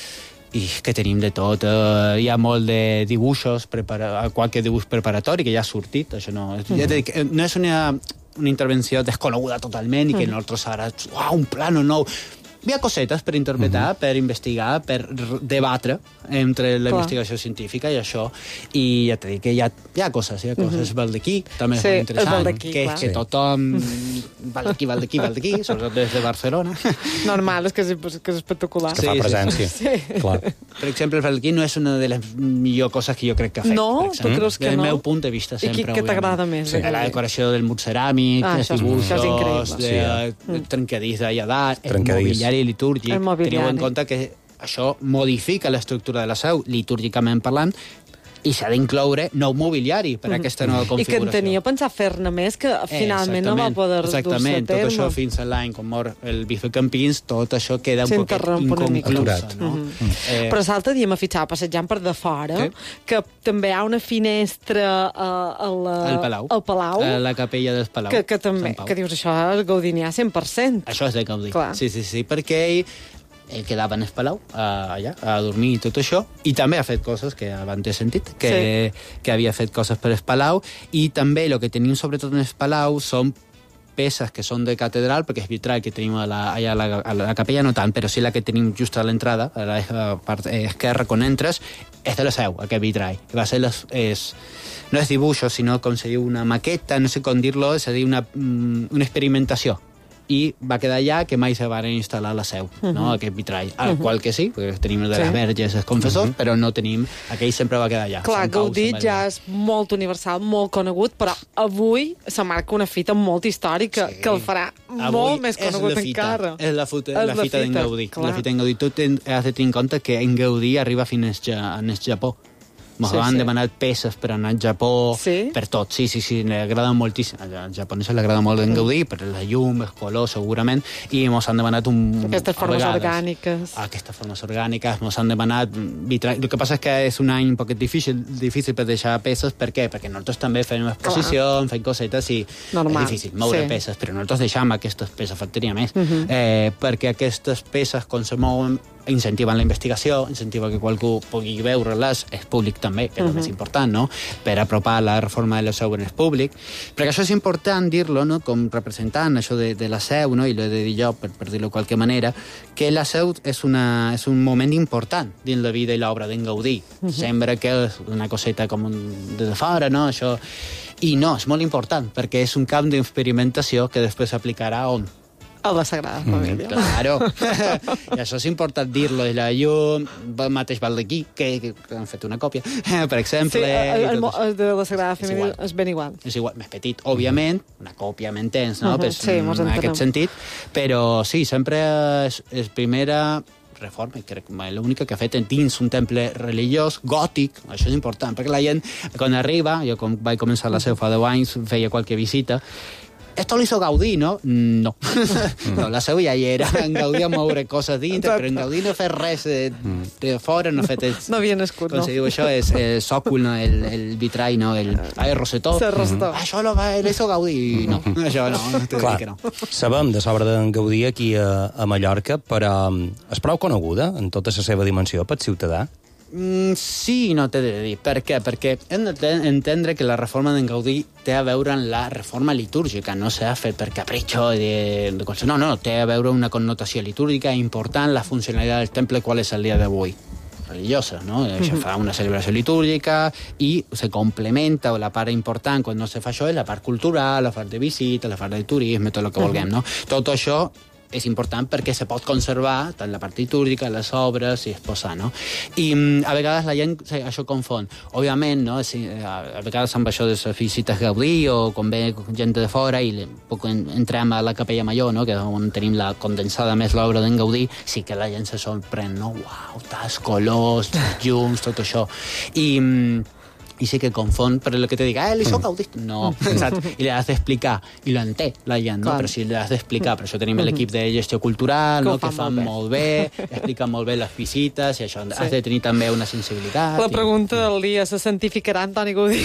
i que tenim de tot. Uh, hi ha molt de dibuixos, prepara... qualque dibuix preparatori que ja ha sortit. Això no, mm. ja dic, no és una, una intervenció desconeguda totalment i que mm. nosaltres ara, uau, un plano nou... Hi ha cosetes per interpretar, uh-huh. per investigar, per debatre entre la Clar. investigació científica i això. I ja t'he dit que hi ha, hi ha coses, hi ha coses. Uh-huh. Valdequí, també sí, és molt interessant. Que, clar. que tothom... Valdequí, Valdequí, Valdequí, sobretot des de Barcelona. Normal, és que és, que és espectacular. Que fa presència. Sí. Sí. Clar. Per exemple, el Valdequí no és una de les millors coses que jo crec que ha fet. No? Tu creus que del no? Del meu punt de vista, sempre. I què t'agrada més? Sí. La decoració del mur ceràmic, ah, els dibuixos, de, sí. de trencadís d'allà dalt, el mobiliari litúrgic. Teniu en compte que això modifica l'estructura de la seu, litúrgicament parlant, i s'ha d'incloure nou mobiliari per a aquesta nova configuració. I que en tenia pensat fer-ne més, que finalment no va poder dur-se a terme. Exactament, tot això fins a l'any, com mor el bisbe Campins, tot això queda un poquet inconclús. No? Mm-hmm. eh... Però l'altre dia m'ha fitxat passejant per de fora, sí? que també hi ha una finestra a, a la, al Palau, al Palau a la capella del Palau. Que, que també, que dius, això és gaudinià cent per cent. Això és de Gaudí, Clar. sí, sí, sí, perquè ell ell quedava en el Palau, allà, a dormir i tot això, i també ha fet coses que abans he sentit, que, sí. que havia fet coses per el Palau, i també el que tenim sobretot en el Palau són peces que són de catedral, perquè és vitral que tenim a la, allà a la, a la capella no tant, però sí la que tenim just a l'entrada, a la part esquerra, quan entres, és de la seu, aquest vitral. Va ser les, és, no és dibuixo, sinó, com se diu, una maqueta, no sé com dir-lo, és a dir, una, una experimentació. I va quedar allà que mai se van instal·lar a la seu, uh-huh. no? Aquest vitrall. Al uh-huh. qual que sí, perquè tenim el de sí. les verges, els confessors, uh-huh. però no tenim... Aquell sempre va quedar allà. Clar, Gaudí ja és molt universal, molt conegut, però avui se marca una fita molt històrica sí. que el farà avui molt més conegut encara. És la, fita, és la, la fita d'en Gaudí. Clar. La fita d'en Gaudí. Tu has de tenir en compte que en Gaudí arriba fins al Japó. Ens sí, van sí. demanar peces per anar al Japó, sí? per tot. Sí, sí, sí, li agrada moltíssim. Als japonesos li agrada molt en Gaudí, per la llum, el color, segurament, i ens han demanat un... Aquestes formes orgàniques. Ah, aquestes formes orgàniques, ens han demanat... Vitral. El que passa és que és un any un poquet difícil, difícil per deixar peces, per què? Perquè nosaltres també fem exposicions, fem cosetes, i Normal. és difícil moure sí. peces, però nosaltres deixam aquestes peces, faltaria més, uh-huh. eh, perquè aquestes peces, com se mouen, incentiven la investigació, incentiva que qualcú pugui veure-les, és públic també, que és uh-huh. el més important, no? Per apropar la reforma de la seu en el públic. Perquè això és important dir-lo, no? Com representant això de, de la seu, no? I l'he de dir jo, per, per dir-lo de qualque manera, que la seu és, una, és un moment important dins la vida i l'obra d'en Gaudí. Uh-huh. Sembla que és una coseta com de fora, no? Això... I no, és molt important, perquè és un camp d'experimentació que després s'aplicarà on? A la Sagrada Família. Mm, claro. I això és important dir-lo. És la llum, el mateix Valdequí, que, que han fet una còpia, per exemple. Sí, el, el, el de la Sagrada Família és, és ben igual. És igual, més petit, òbviament, una còpia, m'entens, no? Uh-huh. Pues, sí, mos en entenem. aquest sentit. Però sí, sempre és, és primera reforma, crec que és l'única que ha fet dins un temple religiós, gòtic, això és important, perquè la gent, quan arriba, jo com vaig començar la seu fa deu anys, feia qualque visita, esto lo hizo Gaudí, ¿no? No. No, la seu ja hi era. En Gaudí a moure coses dintre, però en Gaudí no ha fet res de, de fora, no ha fet... El, no havia nascut, com no. se diu això, és el sòcol, no? el, el vitrall, no? El, ah, el rosetó. El rosetó. Mm. Això lo va, lo hizo Gaudí. No, això no, no t'ho dic que no. Sabem de l'obra d'en Gaudí aquí a, a Mallorca, però és prou coneguda en tota la seva dimensió pel ciutadà? Mm, sí, no t'he de dir. Per què? Perquè hem d'entendre que la reforma d'en Gaudí té a veure amb la reforma litúrgica, no s'ha fet per capritxo de, de qualsevol... No, no, té a veure una connotació litúrgica important, la funcionalitat del temple, qual és el dia d'avui religiosa, no? Això fa una celebració litúrgica i se complementa, o la part important quan no se fa això és la part cultural, la part de visita, la part de turisme, tot el que vulguem, no? Tot això és important perquè se pot conservar tant la part litúrgica, les obres i exposar, no? I a vegades la gent sí, això confon. Òbviament, no? Sí, a vegades amb això de les visites Gaudí o quan ve gent de fora i puc entrem a la Capella Major, no? Que on tenim la condensada més l'obra d'en Gaudí, sí que la gent se sorprèn, no? Uau, tants colors, llums, tot això. I... i sí que confon, però el que te diga, eh, li soc autista. No, saps? I li has d'explicar, i lo entén la gent, no? Però si li has d'explicar, per això tenim l'equip de gestió cultural, no? Que fan molt bé, expliquen molt bé les visites, i això, has de tenir també una sensibilitat. La pregunta del dia, se santificarà Antoni Gaudí?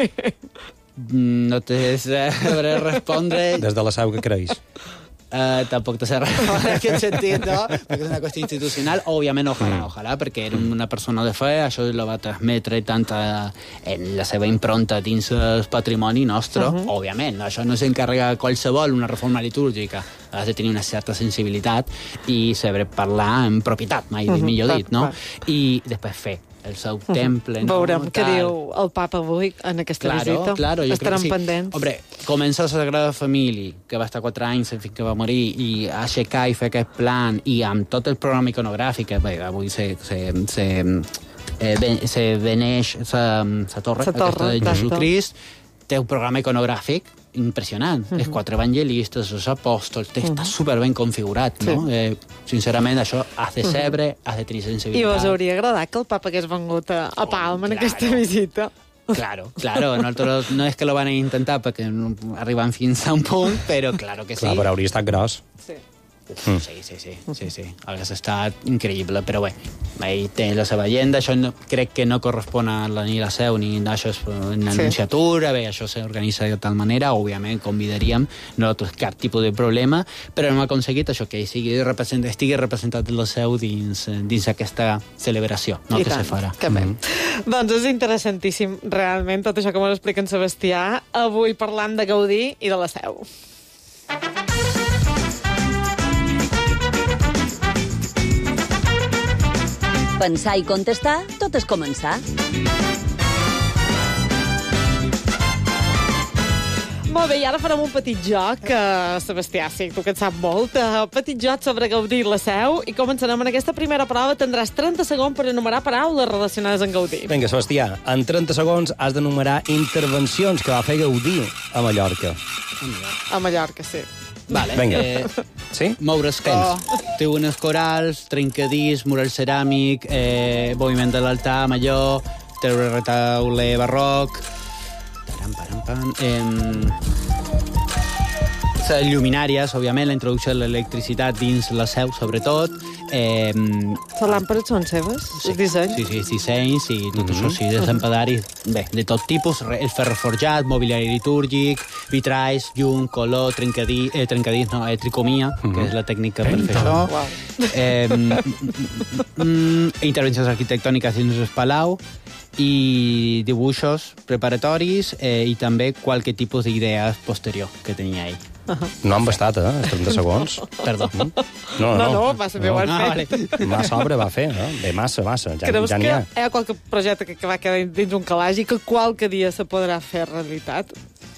No te sabré respondre. Des de la seu que creus. Uh, tampoc te sé respondre en aquest sentit, no? Perquè és una qüestió institucional. Òbviament, ojalà, ojalà, perquè era una persona de fe, això lo va transmetre tant en la seva impronta dins el patrimoni nostre. Uh -huh. Òbviament, això no s'encarrega qualsevol una reforma litúrgica. Has de tenir una certa sensibilitat i saber parlar en propietat, mai uh -huh. millor dit, no? I després fer el seu uh -huh. temple, no? Veurem què diu el papa avui en aquesta claro, visita. Claro, jo Estaran sí. pendents. Hombre, comença la Sagrada Família, que va estar quatre anys fins que va morir, i aixecar i fer aquest plan, i amb tot el programa iconogràfic, bé, avui se, se, se, eh, ben, se beneix la torre, sa torre aquesta de Jesucrist, té un programa iconogràfic impressionant. Uh -huh. Els quatre evangelistes, els apòstols, uh -huh. està superben configurat, no? Sí. Eh, sincerament, això has de saber, uh -huh. has de tenir sensibilitat. I vos hauria agradat que el papa hagués vengut a, a Palma oh, en claro. aquesta visita? Claro, claro. Nosotros no és que lo van a intentar perquè arriben fins a un punt, però claro que sí. Clar, però hauria estat gros. Sí. Mm. Sí, sí, sí, sí, sí. Hauria estat increïble, però bé, ell té la seva agenda, això no, crec que no correspon a la, ni la seu ni això és una sí. anunciatura, bé, això s'organitza de tal manera, òbviament convidaríem, no cap tipus de problema, però hem aconseguit això, que sigui represent, estigui representat la seu dins, dins aquesta celebració, no, I que tant, se farà. Que bé. Mm. Doncs és interessantíssim, realment, tot això que m'ho explica en Sebastià, avui parlant de Gaudí i de la seu. Pensar i contestar, tot és començar. Molt bé, i ara farem un petit joc, eh, Sebastià, sí, tu que et sap molt, uh, petit joc sobre Gaudí i la seu, i començarem en aquesta primera prova. Tindràs trenta segons per enumerar paraules relacionades amb Gaudí. Vinga, Sebastià, en trenta segons has d'enumerar intervencions que va fer Gaudí a Mallorca. A Mallorca, sí. Vale. Vinga. Eh, sí? Moure's oh. Tribunes corals, trencadís, mural ceràmic, eh, moviment de l'altar major, treure retaule barroc, param, param, pam, eh, les lluminàries, òbviament, la introducció de l'electricitat dins la seu, sobretot. Eh, les làmpades són seves? Sí, el disseny? Sí, sí, els dissenys i tot mm-hmm. això, sí, de lampadari, bé, de tot tipus, el ferro forjat, mobiliari litúrgic, vitralls, llum, color, trencadís, eh, trencadís no, eh, tricomia, mm-hmm. que és la tècnica per fer això. Wow. Eh, mm, mm, intervencions arquitectòniques dins el palau, i dibuixos preparatoris eh, i també qualque tipus d'idea posterior que tenia ell. Uh-huh. No han bastat, eh? trenta segons. Perdó. No, no, no, no massa bé ho has no, fet. Vale. Massa obra va fer, eh? Bé, massa, massa. Ja, Creus ja que hi ha. hi ha qualque projecte que, que va quedar dins un calaix i que qualque dia se podrà fer realitat?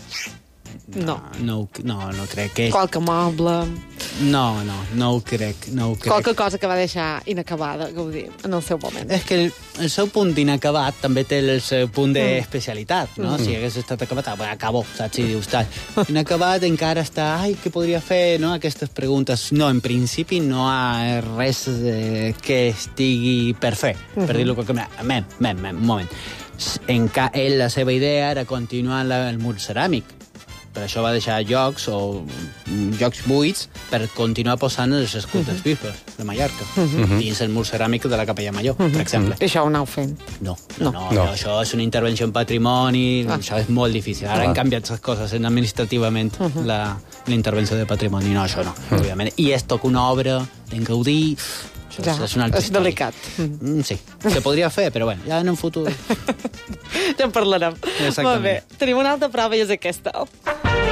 No. No, no, no crec que... Qualque moble... No, no, no ho crec, no ho crec. Qualque cosa que va deixar inacabada, Gaudí, en el seu moment. És que el, el seu punt d'inacabat també té el seu punt d'especialitat, no? Mm. Si hagués estat acabat, ah, bueno, acabó, saps? Si dius, tal. Inacabat encara està, ai, què podria fer, no? Aquestes preguntes. No, en principi no hi ha res eh, que estigui per fer, mm-hmm. per dir-lo qualque manera. Mem, mem, mem, un moment. En ca, ell, la seva idea era continuar la, el mur ceràmic. Per això va deixar llocs o llocs buits per continuar posant els escuts dels bisbes de Mallorca, uh-huh. dins el mur ceràmic de la Capella Major, uh-huh. per exemple. I això ho aneu fent? No, no, no, no. Això és una intervenció en patrimoni, ah. això és molt difícil. Ara ah. han canviat les coses en administrativament, uh-huh. la, la intervenció de patrimoni. No, això no, uh-huh. òbviament. I es toca una obra d'en Gaudí... Això ja, és, una és delicat. Mm, sí, se podria fer, però bueno, ja en un futur... ja en parlarem. Molt bé, tenim una altra prova i és aquesta.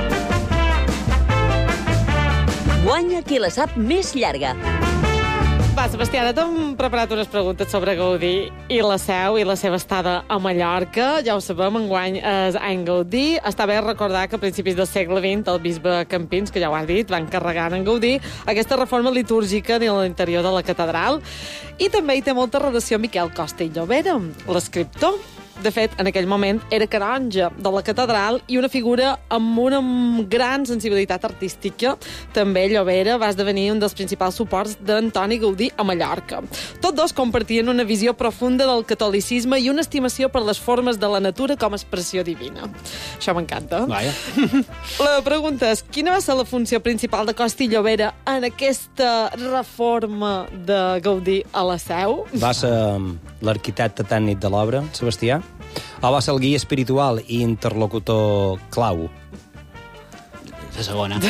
Guanya qui la sap més llarga. Va, Sebastià, ara t'hem preparat unes preguntes sobre Gaudí i la Seu i la seva estada a Mallorca. Ja ho sabem, enguany és any Gaudí. Està bé recordar que a principis del segle vint el bisbe Campins, que ja ho ha dit, va encarregar en Gaudí aquesta reforma litúrgica a l'interior de la catedral. I també hi té molta relació Miquel Costa i Llobera, l'escriptor. De fet, en aquell moment era canonge de la catedral i una figura amb una gran sensibilitat artística. També Llobera va esdevenir un dels principals suports d'Antoni Gaudí a Mallorca. Tots dos compartien una visió profunda del catolicisme i una estimació per les formes de la natura com a expressió divina. Això m'encanta. Vaja. La pregunta és, quina va ser la funció principal de Costa i Llobera en aquesta reforma de Gaudí a la Seu? Va ser l'arquitecte tècnic de l'obra, Sebastià? O va ser el guia espiritual i interlocutor clau? La segona.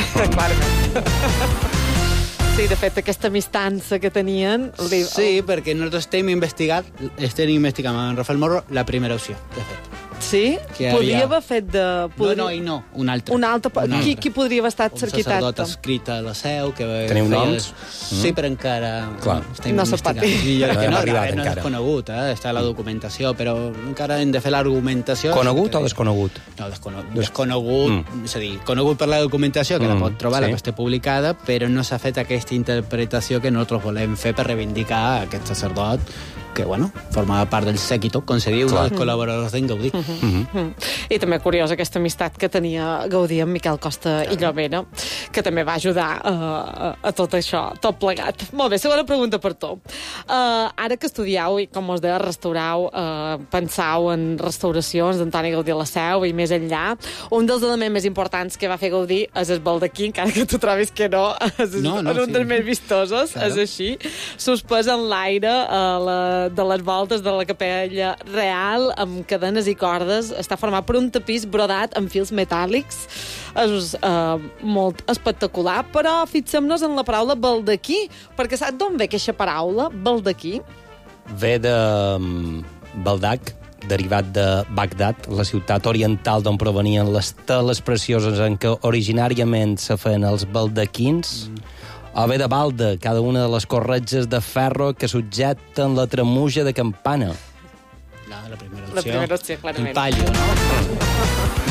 Sí, de fet, aquesta amistança que tenien... Sí, perquè nosaltres estem investigant, estem investigant amb Rafael Morro la primera opció, de fet. Sí? Que podria havia... haver fet de... Podria... No, no, i no, un altre. Un altre. Un altre. Qui, qui podria haver estat un arquitecte? Un sacerdot escrit a la Seu, que... Teniu feia... noms? Sí, mm. però encara... Clar. Estem no investigant. I jo crec que no, no, no és conegut, eh? Està la documentació, però encara hem de fer l'argumentació. Conegut o desconegut? No, desconegut. Desconegut, mm. és a dir, conegut per la documentació, que mm. la pot trobar, sí. La que està publicada, però no s'ha fet aquesta interpretació que nosaltres volem fer per reivindicar aquest sacerdot que, bueno, formava part del séquito, com se diu, dels col·laboradors d'en Gaudí. Uh -huh. Uh -huh. I també curiosa aquesta amistat que tenia Gaudí amb Miquel Costa i Llobera, que també va ajudar a, a, a tot això, tot plegat. Molt bé, segona pregunta per tu. Uh, ara que estudiau i, com us deia, restaurau, uh, pensau en restauracions d'Antoni Gaudí a la Seu i més enllà, un dels elements més importants que va fer Gaudí és el baldaquí, encara que tu trobis que no, és no, no, un sí. dels més vistosos, claro. És així, suspès en l'aire a la de les voltes de la capella real amb cadenes i cordes. Està format per un tapís brodat amb fils metàl·lics. És uh, molt espectacular, però fixem-nos en la paraula baldaquí, perquè saps d'on ve aquesta paraula, baldaquí? Ve de um, Baldac, derivat de Bagdad, la ciutat oriental d'on provenien les teles precioses en què originàriament se feien els baldaquins, mm. o ve de balda, cada una de les corretges de ferro que subjecten la tremuja de campana. La, la primera opció. La primera opció, clarament. El palio, no?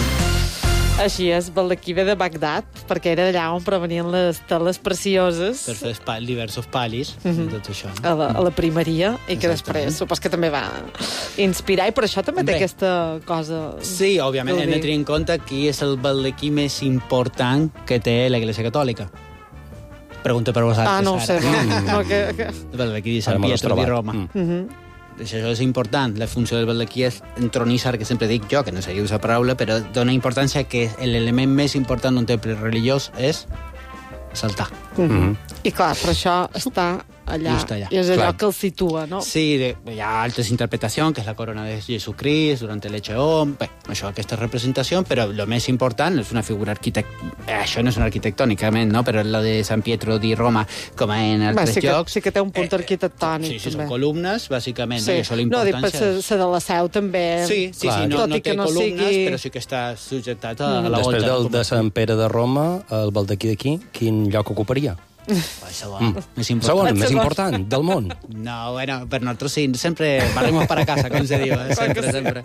Així és, baldaquí ve de Bagdad, perquè era allà on provenien les teles precioses. Per fer pal, diversos palis, uh -huh. tot això. No? A, la, a la primeria, i que després, supos que també va inspirar, i per això també té Bé. aquesta cosa... Sí, òbviament, hem de tenir en compte qui és el baldaquí més important que té l'Església Catòlica. Pregunta per vosaltres. Ah, no ho sé. Mm. No, que, que... El baldaquí de Sant Pietro di Roma. Mm. Uh -huh. Això és important. La funció del baldaquí és entronitzar, que sempre dic jo, que no sé dir aquesta paraula, però dona importància que l'element més important d'un temple religiós és saltar. Uh -huh. I clar, per això està allà, allà. I és allò clar. que el situa, no? Sí, de, hi ha altres interpretacions, que és la corona de Jesucrist durant el Echeón, bé, això, aquesta representació, però el més important és una figura arquitectònica, això no és una arquitectònicament, no? Però la de Sant Pietro di Roma, com en altres sí llocs... Que, sí que té un punt arquitectònic. Eh, sí, sí, també. són columnes, bàsicament, sí. no? I això l'importància... No, dic, per la de la Seu també... Sí, sí, sí, no, tot no i que té no columnes, sigui... però sí que està subjectat a mm. la volta. Després del de Sant Pere de Roma, el baldaquí d'aquí, quin lloc ocuparia? El segon, mm. més important. Segon, més important, del món. No, bueno, per nosaltres sí, sempre barremos para casa, com se diu, eh? sempre, sempre.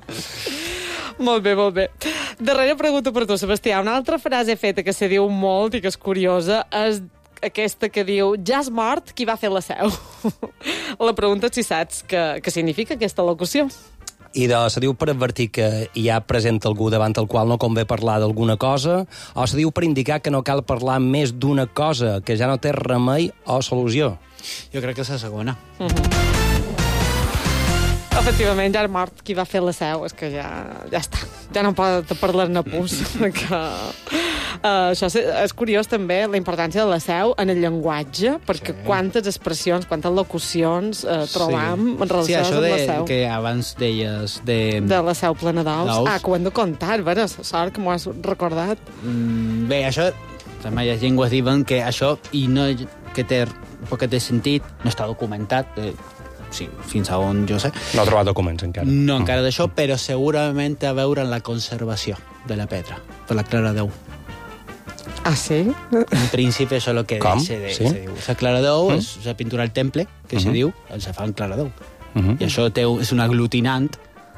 Molt bé, molt bé. Darrera pregunta per tu, Sebastià. Una altra frase feta que se diu molt i que és curiosa és aquesta que diu ja és mort qui va fer la Seu. La pregunta és si saps què, què significa aquesta locució. I de, se diu per advertir que hi ha present algú davant el qual no convé parlar d'alguna cosa, o se diu per indicar que no cal parlar més d'una cosa, que ja no té remei o solució? Jo crec que és la segona. Uh -huh. Efectivament, ja és mort qui va fer la Seu, és que ja, ja està, ja no pot parlar-ne pus. que, uh, això és, és curiós també, la importància de la Seu en el llenguatge, perquè sí. quantes expressions, quantes locucions uh, trobam sí. relacionades sí, amb de, la Seu. que abans deies de... De la Seu plena d'ous. Ah, que ho hem de contar, a veure, sort que m'ho has recordat. Mm, bé, això, les meies llengües diuen que això, i no que té un poquet de sentit, no està documentat, eh, sí, fins a on jo sé. No ha trobat documents encara. No encara d'això, però segurament té a veure amb la conservació de la pedra, per la clara d'ou. Ah, sí? En principi això és el que Com? se, de, Sí? se diu. La claradou Mm. és la pintura al temple, que Mhm. se diu, se fa en claradou. Mhm. I això té, és un aglutinant,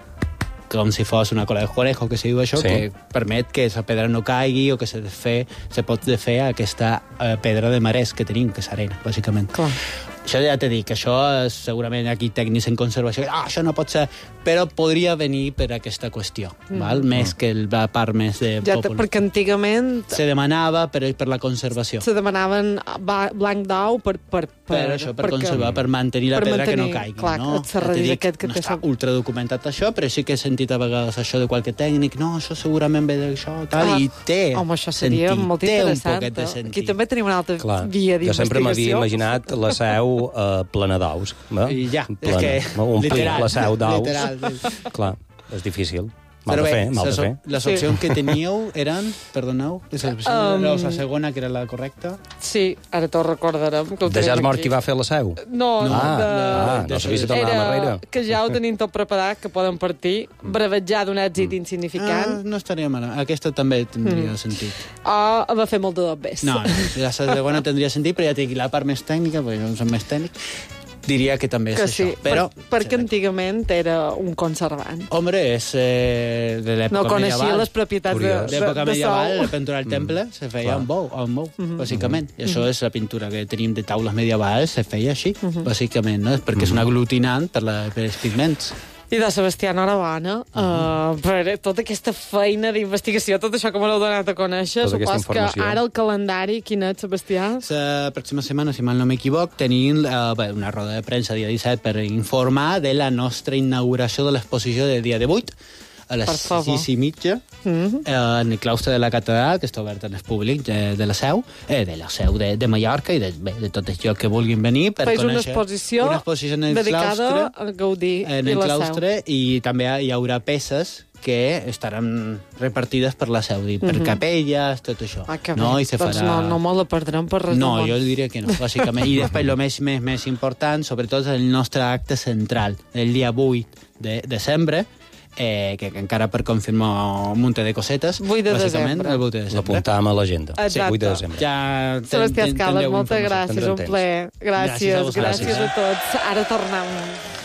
com si fos una cola de juarejo, que se diu això, Sí. que permet que la pedra no caigui o que se, desfé, se pot desfer aquesta eh, pedra de marès que tenim, que és arena, bàsicament. Clar. Això ja t'he dit, que això és, segurament aquí tècnics en conservació, ah, això no pot ser, però podria venir per aquesta qüestió, Mm. val? Més que la part més de Ja te, popular. perquè antigament Se demanava per, per la conservació. se demanaven ba- blanc d'au per, per, per, Per això, per perquè- conservar, per mantenir la per pedra que no mantenir, caigui. clar, no? el serradís Ja t'he dit, aquest que no té està sap- ultradocumentat això, però sí que he sentit a vegades això de qualque tècnic, no, això segurament ve d'això, tal, Ah, i té home, això seria sentit, molt té un interessant. poquet de eh? sentit. Aquí també tenim una altra Clar, via jo d'investigació. sempre m'havia imaginat la seu eh, plena d'aus. eh? I ja, és plena. que, Omplir literal, la seu d'aus. literal. Clar, és difícil. Mal Però de bé, fer, mal de les, fer. les Sí. opcions que teníeu eren, perdoneu, és el, Um, la segona, que era la correcta. Sí, ara t'ho recordarem. Que ho De tenim ja és mort aquí. qui va fer la seu? No, No, Ah, de... ah, no sabia si tornàvem Era enrere. que ja ho tenim tot preparat, que poden partir, brevetjar d'un èxit insignificant, Ah, no estaria mal. Aquesta també tindria Mm. sentit. o va fer molt de dobbers. No, no, la segona tindria sentit, però ja t'he dit, la part més tècnica, perquè jo no soc més tècnic, diria que també és Que això. sí, Però, per, perquè antigament era un conservant. hombre, és eh, de l'època No coneixia medieval. les propietats de, Curiós. de, L'època de medieval, Sau. la pintura al temple, se feia Clar. amb bou, amb bou, Mhm. bàsicament. I això Mhm. és la pintura que tenim de taules medievals, se feia així, bàsicament, no? perquè és un aglutinant per, la, per els pigments. I de Sebastià, enhorabona uh, per tota aquesta feina d'investigació, tot això que m'heu donat a conèixer. Tota aquesta Supos que informació. ara el calendari, quin és, Sebastià? La pròxima setmana, si mal no m'equivoc, tenim eh, bé, una roda de premsa dia disset per informar de la nostra inauguració de l'exposició del dia divuit a les Per favor. sis i mitja Mm. eh, en el claustre de la catedral, que està obert en el públic de, de la seu, eh, de la seu de, de Mallorca i de, bé, de tots els llocs que vulguin venir per Fes una conèixer exposició, una exposició en el dedicada claustre, a Gaudí en i el la claustre, i també hi haurà peces que estaran repartides per la seu, i per Mhm. capelles, tot això. Ah, que no? bé. I se Doncs farà... no, no me la perdrem per res No, del jo món. diria que no, bàsicament. I després, el més, més, més important, sobretot, és el nostre acte central, el dia vuit de desembre, eh, que, que encara per confirmar un munt de cosetes. vuit de bàsicament, desembre. el vuit de desembre. L'apuntàvem a l'agenda. Sí, Exacte. vuit de desembre. Ja ten, Sebastià ten, Escales, tindreu moltes informació. gràcies, un Tindrem plaer. Gràcies, Gràcies a gràcies, vosaltres. gràcies a tots. Ara tornem.